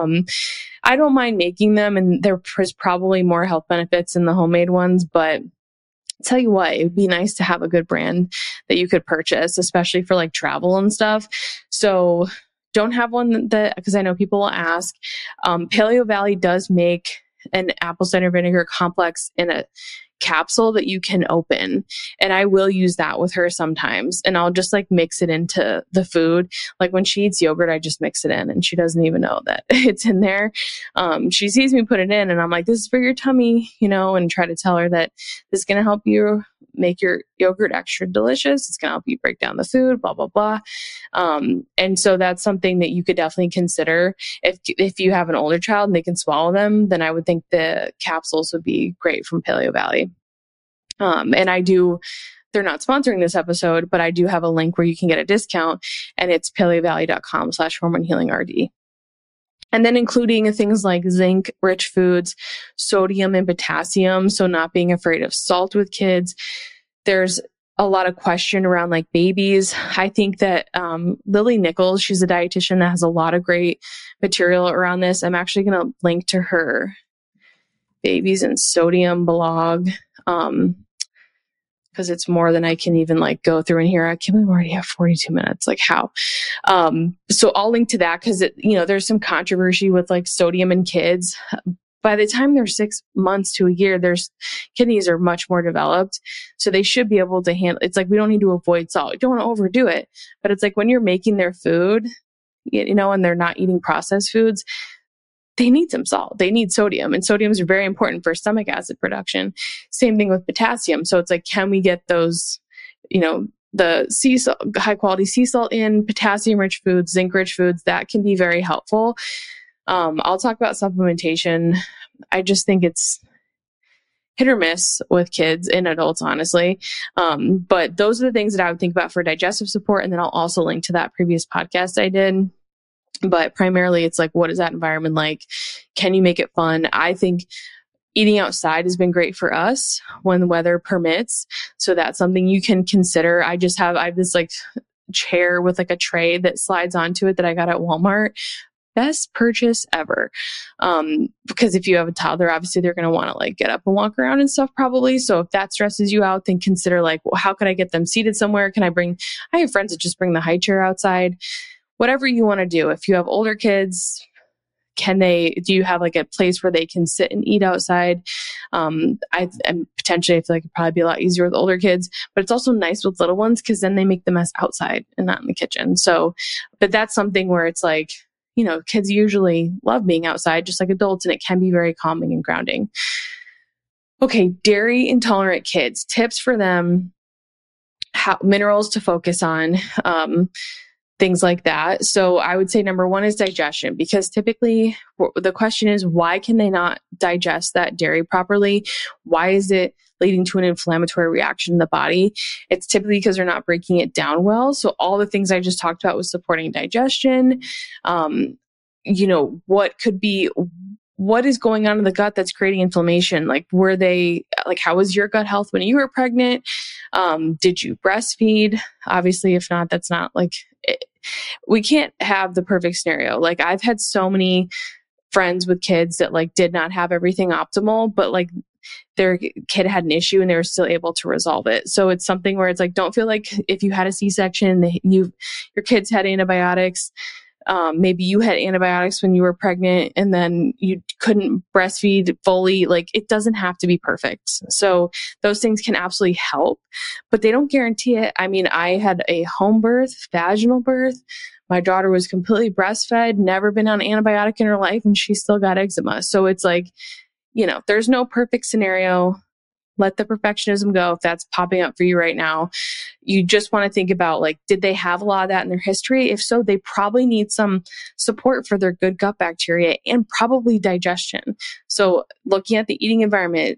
I don't mind making them, and there's probably more health benefits in the homemade ones, but tell you what, it would be nice to have a good brand that you could purchase, especially for like travel and stuff. So don't have one because I know people will ask. Paleo Valley does make an apple cider vinegar complex in a capsule that you can open. And I will use that with her sometimes. And I'll just like mix it into the food. Like when she eats yogurt, I just mix it in and she doesn't even know that it's in there. She sees me put it in and I'm like, this is for your tummy, and try to tell her that this is going to help you make your yogurt extra delicious. It's going to help you break down the food, blah, blah, blah. And so that's something that you could definitely consider. If you have an older child and they can swallow them, then I would think the capsules would be great from Paleo Valley. And they're not sponsoring this episode, but I do have a link where you can get a discount, and it's paleovalley.com/hormonhealingrd. And then including things like zinc rich foods, sodium and potassium. So not being afraid of salt with kids. There's a lot of question around like babies. I think that Lily Nichols, she's a dietitian that has a lot of great material around this. I'm actually going to link to her babies and sodium blog. because it's more than I can even like go through in here. I can't believe we already have 42 minutes. Like how? So I'll link to that because there's some controversy with like sodium in kids. By the time they're 6 months to a year, their kidneys are much more developed. So they should be able to handle, it's like, we don't need to avoid salt. You don't want to overdo it, but it's like when you're making their food, and they're not eating processed foods, they need some salt. They need sodium, and sodium is very important for stomach acid production. Same thing with potassium. So it's like, can we get those, the sea salt, high quality sea salt in, potassium rich foods, zinc rich foods, that can be very helpful. I'll talk about supplementation. I just think it's hit or miss with kids and adults, honestly. But those are the things that I would think about for digestive support. And then I'll also link to that previous podcast I did. But primarily it's like, what is that environment like? Can you make it fun? I think eating outside has been great for us when the weather permits. So that's something you can consider. I have this like chair with like a tray that slides onto it that I got at Walmart. Best purchase ever. Because if you have a toddler, obviously they're going to want to like get up and walk around and stuff probably. So if that stresses you out, then consider like, well, how can I get them seated somewhere? I have friends that just bring the high chair outside. Whatever you want to do. If you have older kids, do you have like a place where they can sit and eat outside? Potentially I feel like it'd probably be a lot easier with older kids, but it's also nice with little ones because then they make the mess outside and not in the kitchen. So, but that's something where it's like, kids usually love being outside just like adults, and it can be very calming and grounding. Okay. Dairy intolerant kids, tips for them, minerals to focus on, things like that. So I would say number one is digestion, because typically the question is, why can they not digest that dairy properly? Why is it leading to an inflammatory reaction in the body? It's typically because they're not breaking it down well. So all the things I just talked about was supporting digestion. What is going on in the gut that's creating inflammation? Like, how was your gut health when you were pregnant? Did you breastfeed? Obviously, if not, that's not like we can't have the perfect scenario. Like, I've had so many friends with kids that like did not have everything optimal, but like their kid had an issue and they were still able to resolve it. So it's something where it's like, don't feel like if you had a C-section, your kids had antibiotics. Maybe you had antibiotics when you were pregnant and then you couldn't breastfeed fully. Like, it doesn't have to be perfect. So those things can absolutely help, but they don't guarantee it. I mean, I had a home birth, vaginal birth. My daughter was completely breastfed, never been on antibiotic in her life, and she still got eczema. So it's like, there's no perfect scenario. Let the perfectionism go if that's popping up for you right now. You just want to think about, like, did they have a lot of that in their history? If so, they probably need some support for their good gut bacteria and probably digestion. So looking at the eating environment,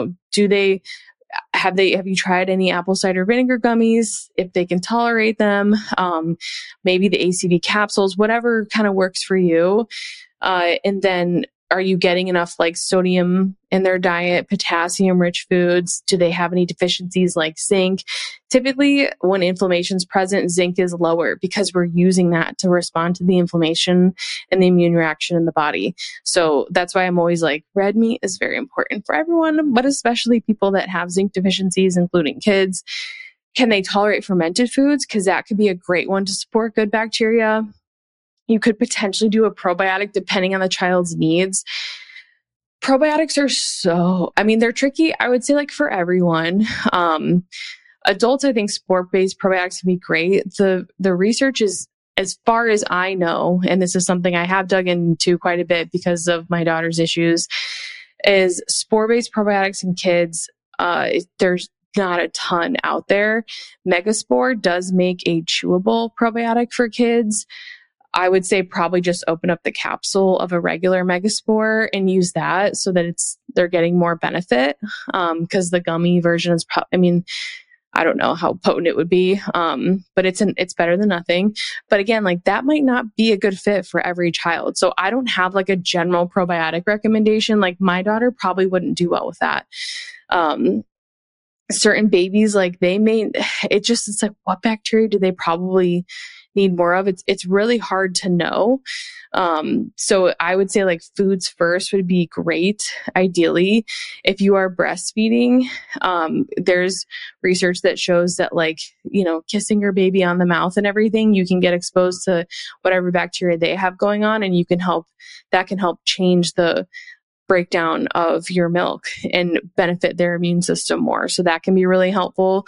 have you tried any apple cider vinegar gummies? If they can tolerate them, maybe the ACV capsules, whatever kind of works for you. And then, are you getting enough like sodium in their diet, potassium rich foods? Do they have any deficiencies like zinc? Typically when inflammation is present, zinc is lower because we're using that to respond to the inflammation and the immune reaction in the body. So that's why I'm always like, red meat is very important for everyone, but especially people that have zinc deficiencies, including kids. Can they tolerate fermented foods? Because that could be a great one to support good bacteria. You could potentially do a probiotic depending on the child's needs. Probiotics are they're tricky. I would say like for everyone. Adults, I think sport-based probiotics can be great. The research is, as far as I know, and this is something I have dug into quite a bit because of my daughter's issues, is spore-based probiotics in kids. There's not a ton out there. Megaspore does make a chewable probiotic for kids. I would say probably just open up the capsule of a regular Megaspore and use that so that they're getting more benefit. Cause the gummy version is I don't know how potent it would be. But it's better than nothing. But again, like that might not be a good fit for every child. So I don't have like a general probiotic recommendation. Like my daughter probably wouldn't do well with that. Certain babies, like it's like, what bacteria do they probably need more of. It's really hard to know. So I would say like foods first would be great. Ideally, if you are breastfeeding, there's research that shows that like, kissing your baby on the mouth and everything, you can get exposed to whatever bacteria they have going on, and that can help change the breakdown of your milk and benefit their immune system more. So that can be really helpful.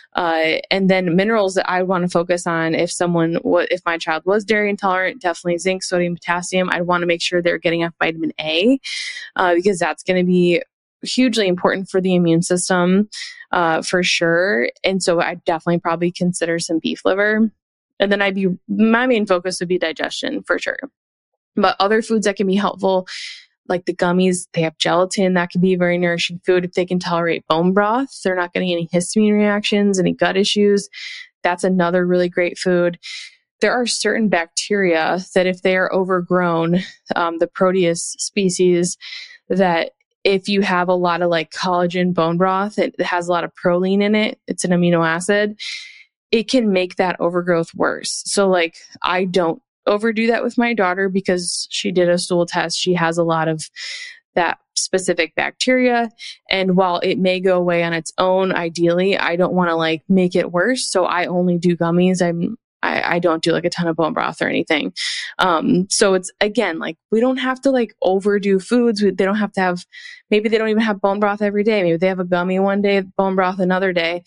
And then minerals that I want to focus on, if my child was dairy intolerant, definitely zinc, sodium, potassium. I'd want to make sure they're getting enough vitamin A, because that's going to be hugely important for the immune system, for sure. And so I'd definitely probably consider some beef liver. And then my main focus would be digestion for sure. But other foods that can be helpful, like the gummies, they have gelatin. That can be a very nourishing food. If they can tolerate bone broth, they're not getting any histamine reactions, any gut issues. That's another really great food. There are certain bacteria that if they are overgrown, the Proteus species, that if you have a lot of like collagen bone broth, it has a lot of proline in it. It's an amino acid. It can make that overgrowth worse. So like I don't overdo that with my daughter because she did a stool test. She has a lot of that specific bacteria. And while it may go away on its own, ideally, I don't want to like make it worse. So I only do gummies. I don't do like a ton of bone broth or anything. So it's again, like we don't have to like overdo foods. They don't have to have, maybe they don't even have bone broth every day. Maybe they have a gummy one day, bone broth another day.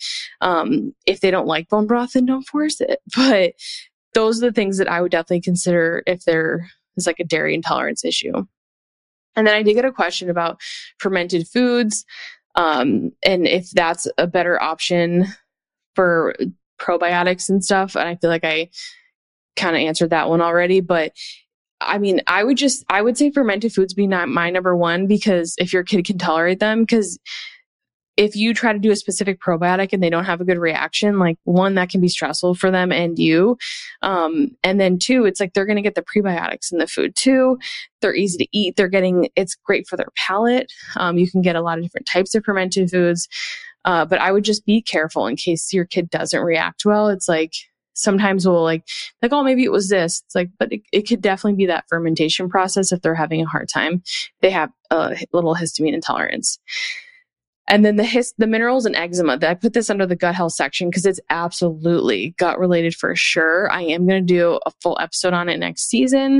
If they don't like bone broth, then don't force it. But those are the things that I would definitely consider if there is like a dairy intolerance issue. And then I did get a question about fermented foods, and if that's a better option for probiotics and stuff. And I feel like I kind of answered that one already, but I mean, I would say fermented foods be not my number one, because if your kid can tolerate them, because if you try to do a specific probiotic and they don't have a good reaction, like one, that can be stressful for them and you. And then two, it's like they're going to get the prebiotics in the food too. They're easy to eat. It's great for their palate. You can get a lot of different types of fermented foods. But I would just be careful in case your kid doesn't react well. It's like, sometimes we'll like, oh, maybe it was this. It's like, but it could definitely be that fermentation process if they're having a hard time. They have a little histamine intolerance. And then the minerals and eczema, I put this under the gut health section because it's absolutely gut related for sure. I am going to do a full episode on it next season.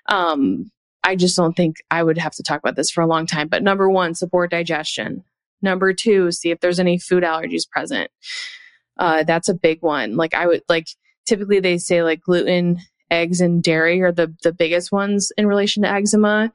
I just don't think I would have to talk about this for a long time. But number one, support digestion. Number two, see if there's any food allergies present. That's a big one. Like typically they say like gluten, eggs, and dairy are the biggest ones in relation to eczema.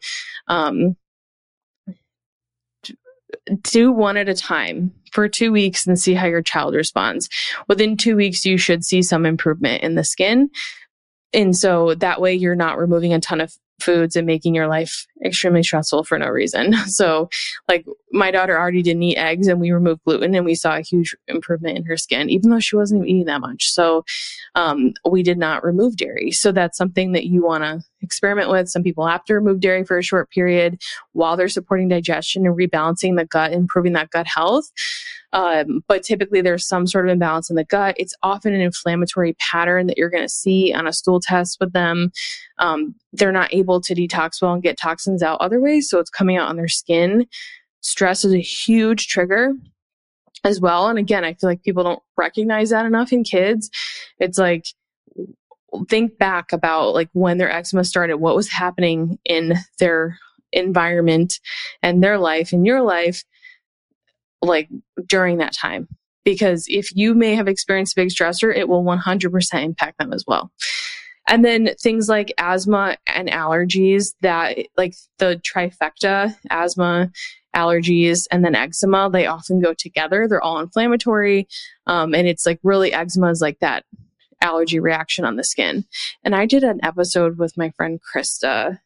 Do one at a time for 2 weeks and see how your child responds. Within 2 weeks, you should see some improvement in the skin. And so that way you're not removing a ton of foods and making your life extremely stressful for no reason. So like my daughter already didn't eat eggs and we removed gluten and we saw a huge improvement in her skin, even though she wasn't even eating that much. So we did not remove dairy. So that's something that you want to experiment with. Some people have to remove dairy for a short period while they're supporting digestion and rebalancing the gut, improving that gut health. But typically there's some sort of imbalance in the gut. It's often an inflammatory pattern that you're going to see on a stool test with them. They're not able to detox well and get toxins out other ways. So it's coming out on their skin. Stress is a huge trigger as well. And again, I feel like people don't recognize that enough in kids. It's like, think back about like when their eczema started, what was happening in their environment and their life and your life, like during that time. Because if you may have experienced a big stressor, it will 100% impact them as well. And then things like asthma and allergies, that like the trifecta, asthma, allergies, and then eczema, they often go together. They're all inflammatory. And it's like really eczema is like that allergy reaction on the skin. And I did an episode with my friend Krista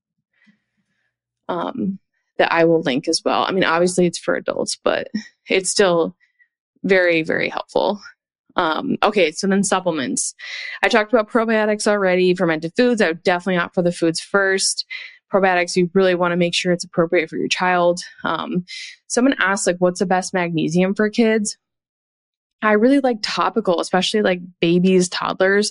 that I will link as well. I mean, obviously it's for adults, but it's still very, very helpful. Okay, so then supplements. I talked about probiotics already, fermented foods. I would definitely opt for the foods first. Probiotics, you really want to make sure it's appropriate for your child. Someone asked, like, what's the best magnesium for kids? I really like topical, especially like babies, toddlers.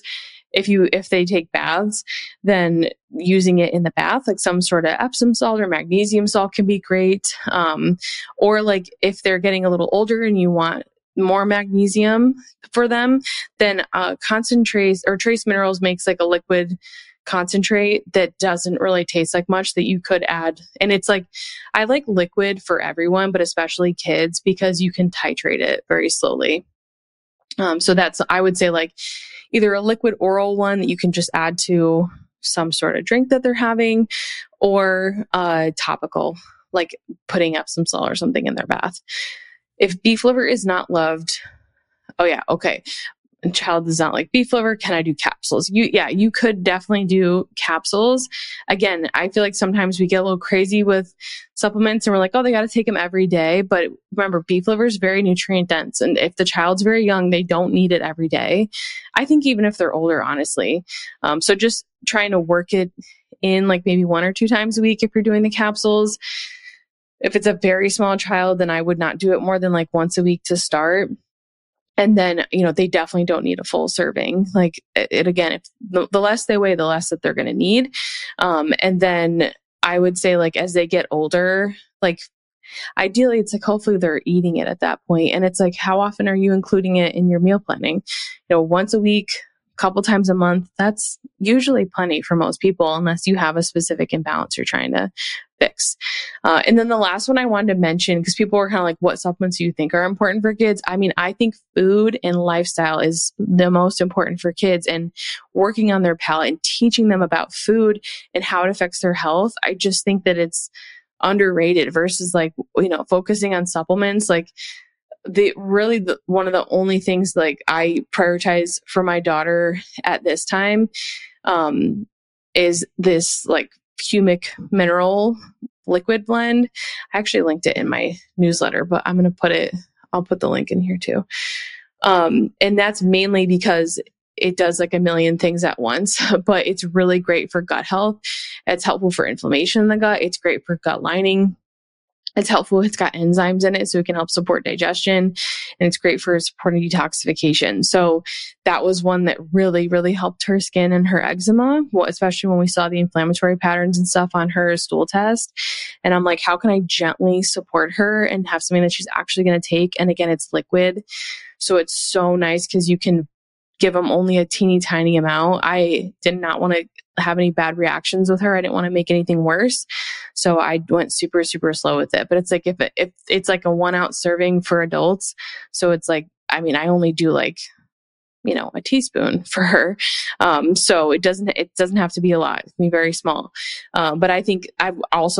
if they take baths, then using it in the bath, like some sort of Epsom salt or magnesium salt can be great. Or like if they're getting a little older and you want more magnesium for them, then concentrates or Trace Minerals makes like a liquid concentrate that doesn't really taste like much that you could add. And it's like, I like liquid for everyone, but especially kids, because you can titrate it very slowly. So that's, I would say, like either a liquid oral one that you can just add to some sort of drink that they're having, or topical, like putting up some salt or something in their bath. If beef liver is not loved, oh yeah, okay. A child does not like beef liver. Can I do capsules? You could definitely do capsules. Again, I feel like sometimes we get a little crazy with supplements and we're like, oh, they got to take them every day. But remember, beef liver is very nutrient dense. And if the child's very young, they don't need it every day. I think even if they're older, honestly. So just trying to work it in like maybe 1 or 2 times a week if you're doing the capsules. If it's a very small child, then I would not do it more than like once a week to start. And then, they definitely don't need a full serving. Like it again, if the less they weigh, the less that they're going to need. And then I would say, like, as they get older, like ideally it's like, hopefully they're eating it at that point. And it's like, how often are you including it in your meal planning? Once a week, couple times a month, that's usually plenty for most people, unless you have a specific imbalance you're trying to fix. And then the last one I wanted to mention, because people were kind of like, what supplements do you think are important for kids? I mean, I think food and lifestyle is the most important for kids, and working on their palate and teaching them about food and how it affects their health. I just think that it's underrated versus like, focusing on supplements. Like one of the only things like I prioritize for my daughter at this time, is this like humic mineral liquid blend. I actually linked it in my newsletter, but I'll put the link in here too. And that's mainly because it does like a million things at once, but it's really great for gut health. It's helpful for inflammation in the gut. It's great for gut lining. It's helpful. It's got enzymes in it, so it can help support digestion, and it's great for supporting detoxification. So that was one that really, really helped her skin and her eczema, especially when we saw the inflammatory patterns and stuff on her stool test. And I'm like, how can I gently support her and have something that she's actually going to take? And again, it's liquid. So it's so nice because you can give them only a teeny tiny amount. I did not want to have any bad reactions with her. I didn't want to make anything worse. So I went super, super slow with it. But it's like, if it's like a 1 ounce serving for adults. So it's like, I mean, I only do like, a teaspoon for her. So it doesn't have to be a lot. It can be very small. But I think I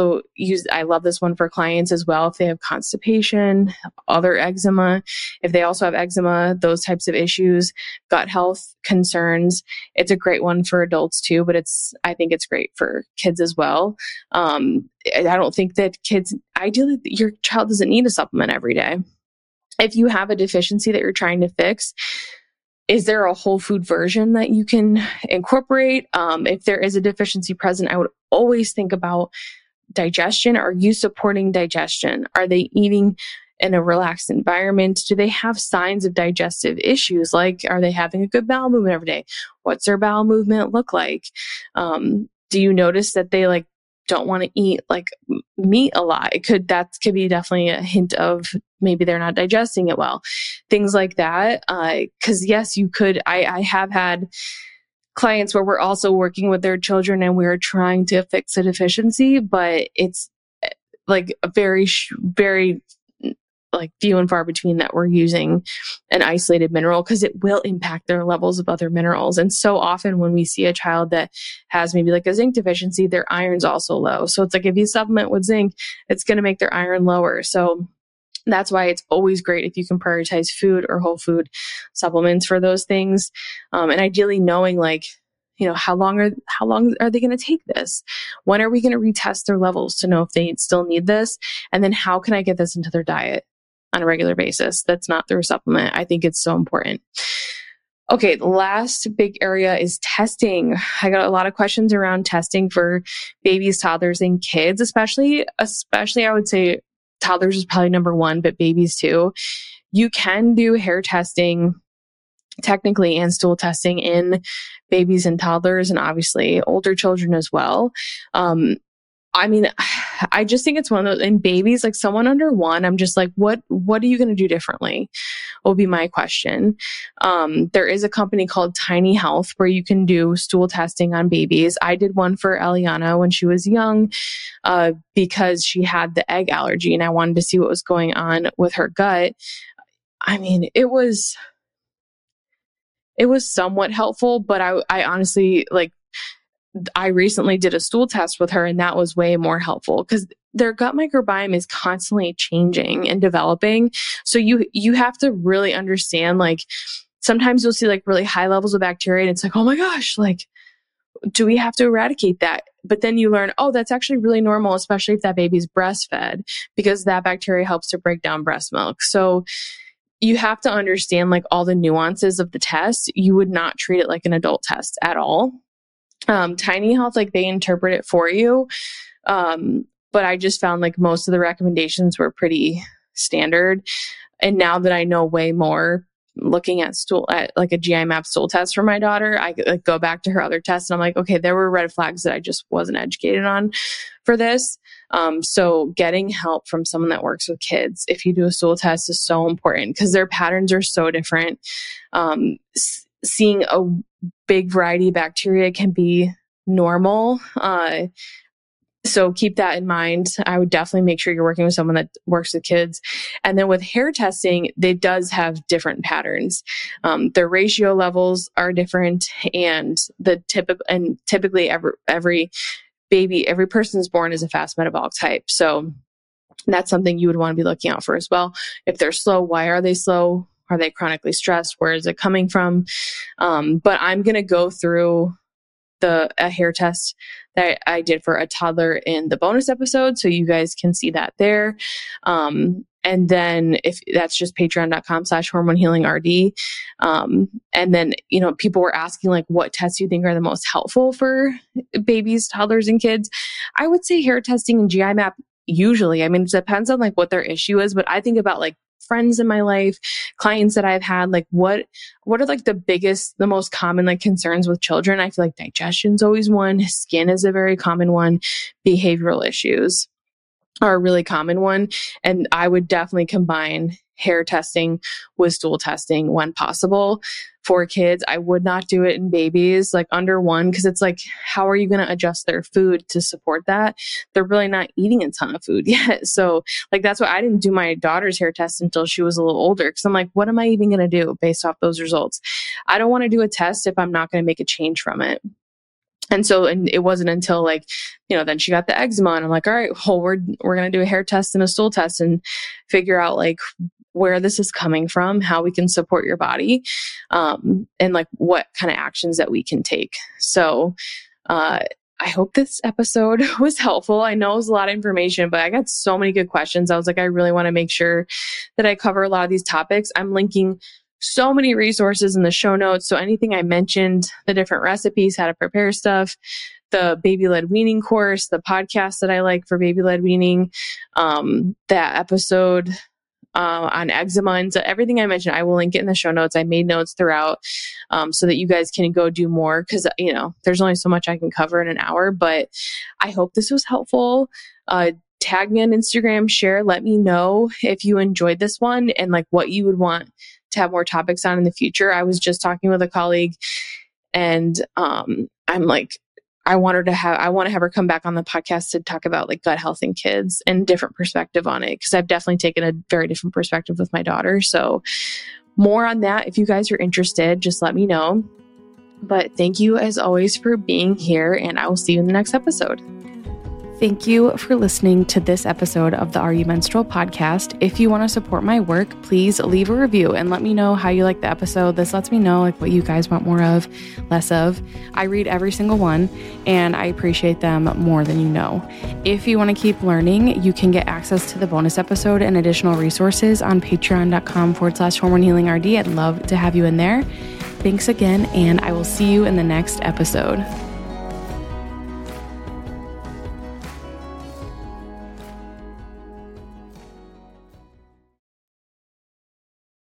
love this one for clients as well. If they have constipation, other eczema, if they also have eczema, those types of issues, gut health concerns, it's a great one for adults too, but I think it's great for kids as well. I don't think that ideally your child doesn't need a supplement every day. If you have a deficiency that you're trying to fix, is there a whole food version that you can incorporate? If there is a deficiency present, I would always think about digestion. Are you supporting digestion? Are they eating in a relaxed environment? Do they have signs of digestive issues? Like, are they having a good bowel movement every day? What's their bowel movement look like? Do you notice that they don't want to eat like meat a lot? That could be definitely a hint of maybe they're not digesting it well. Things like that. Cause yes, you could, I have had clients where we're also working with their children and we're trying to fix a deficiency, but it's like a very, very like few and far between that we're using an isolated mineral, because it will impact their levels of other minerals. And so often when we see a child that has maybe like a zinc deficiency, their iron's also low. So it's like, if you supplement with zinc, it's going to make their iron lower. So that's why it's always great if you can prioritize food or whole food supplements for those things. And ideally knowing how long are they going to take this? When are we going to retest their levels to know if they still need this? And then how can I get this into their diet on a regular basis that's not through a supplement? I think it's so important. Okay, the last big area is testing. I got a lot of questions around testing for babies, toddlers, and kids, especially I would say toddlers is probably number one, but babies too. You can do hair testing technically, and stool testing in babies and toddlers, and obviously older children as well. I mean, I just think it's one of those, in babies, like someone under 1, I'm just like, what are you going to do differently? Will be my question. There is a company called Tiny Health where you can do stool testing on babies. I did one for Eliana when she was young, because she had the egg allergy and I wanted to see what was going on with her gut. I mean, it was somewhat helpful, but I honestly, like, I recently did a stool test with her and that was way more helpful because their gut microbiome is constantly changing and developing. So you have to really understand, like, sometimes you'll see like really high levels of bacteria and it's like, oh my gosh, like, do we have to eradicate that? But then you learn, oh, that's actually really normal, especially if that baby's breastfed, because that bacteria helps to break down breast milk. So you have to understand like all the nuances of the test. You would not treat it like an adult test at all. Tiny Health, like, they interpret it for you. But I just found like most of the recommendations were pretty standard. And now that I know way more, looking at like a GI map stool test for my daughter, I like go back to her other tests and I'm like, okay, there were red flags that I just wasn't educated on for this. So getting help from someone that works with kids, if you do a stool test, is so important because their patterns are so different. Seeing a big variety of bacteria can be normal. So keep that in mind. I would definitely make sure you're working with someone that works with kids. And then with hair testing, it does have different patterns. Their ratio levels are different, and typically every baby, every person is born as a fast metabolic type. So that's something you would want to be looking out for as well. If they're slow, why are they slow? Are they chronically stressed? Where is it coming from? But I'm going to go through a hair test that I did for a toddler in the bonus episode, so you guys can see that there. And then if that's just patreon.com/hormonehealingrd. And then, people were asking like, what tests you think are the most helpful for babies, toddlers, and kids? I would say hair testing and GI map usually. I mean, it depends on like what their issue is, but I think about like friends in my life, clients that I've had, like what are like the most common like concerns with children? I feel like digestion's always one. Skin is a very common one. Behavioral issues are a really common one. And I would definitely combine hair testing with stool testing when possible for kids. I would not do it in babies like under 1, because it's like, how are you going to adjust their food to support that? They're really not eating a ton of food yet. So like, that's why I didn't do my daughter's hair test until she was a little older, because I'm like, what am I even going to do based off those results? I don't want to do a test if I'm not going to make a change from it. And it wasn't until like, then she got the eczema and I'm like, all right, well, we're going to do a hair test and a stool test and figure out like where this is coming from, how we can support your body, and like what kind of actions that we can take. So, I hope this episode was helpful. I know it was a lot of information, but I got so many good questions. I was like, I really want to make sure that I cover a lot of these topics. I'm linking so many resources in the show notes. So anything I mentioned, the different recipes, how to prepare stuff, the baby-led weaning course, the podcast that I like for baby-led weaning, that episode on eczema, and so everything I mentioned, I will link it in the show notes. I made notes throughout so that you guys can go do more, because there's only so much I can cover in an hour. But I hope this was helpful. Tag me on Instagram, share, let me know if you enjoyed this one and like what you would want to have more topics on in the future. I was just talking with a colleague and I'm like, I want to have her come back on the podcast to talk about like gut health in kids and different perspective on it, because I've definitely taken a very different perspective with my daughter. So more on that. If you guys are interested, just let me know. But thank you as always for being here, and I will see you in the next episode. Thank you for listening to this episode of the Are You Menstrual podcast. If you want to support my work, please leave a review and let me know how you like the episode. This lets me know like what you guys want more of, less of. I read every single one and I appreciate them more than you know. If you want to keep learning, you can get access to the bonus episode and additional resources on patreon.com/hormonehealingrd. I'd love to have you in there. Thanks again, and I will see you in the next episode.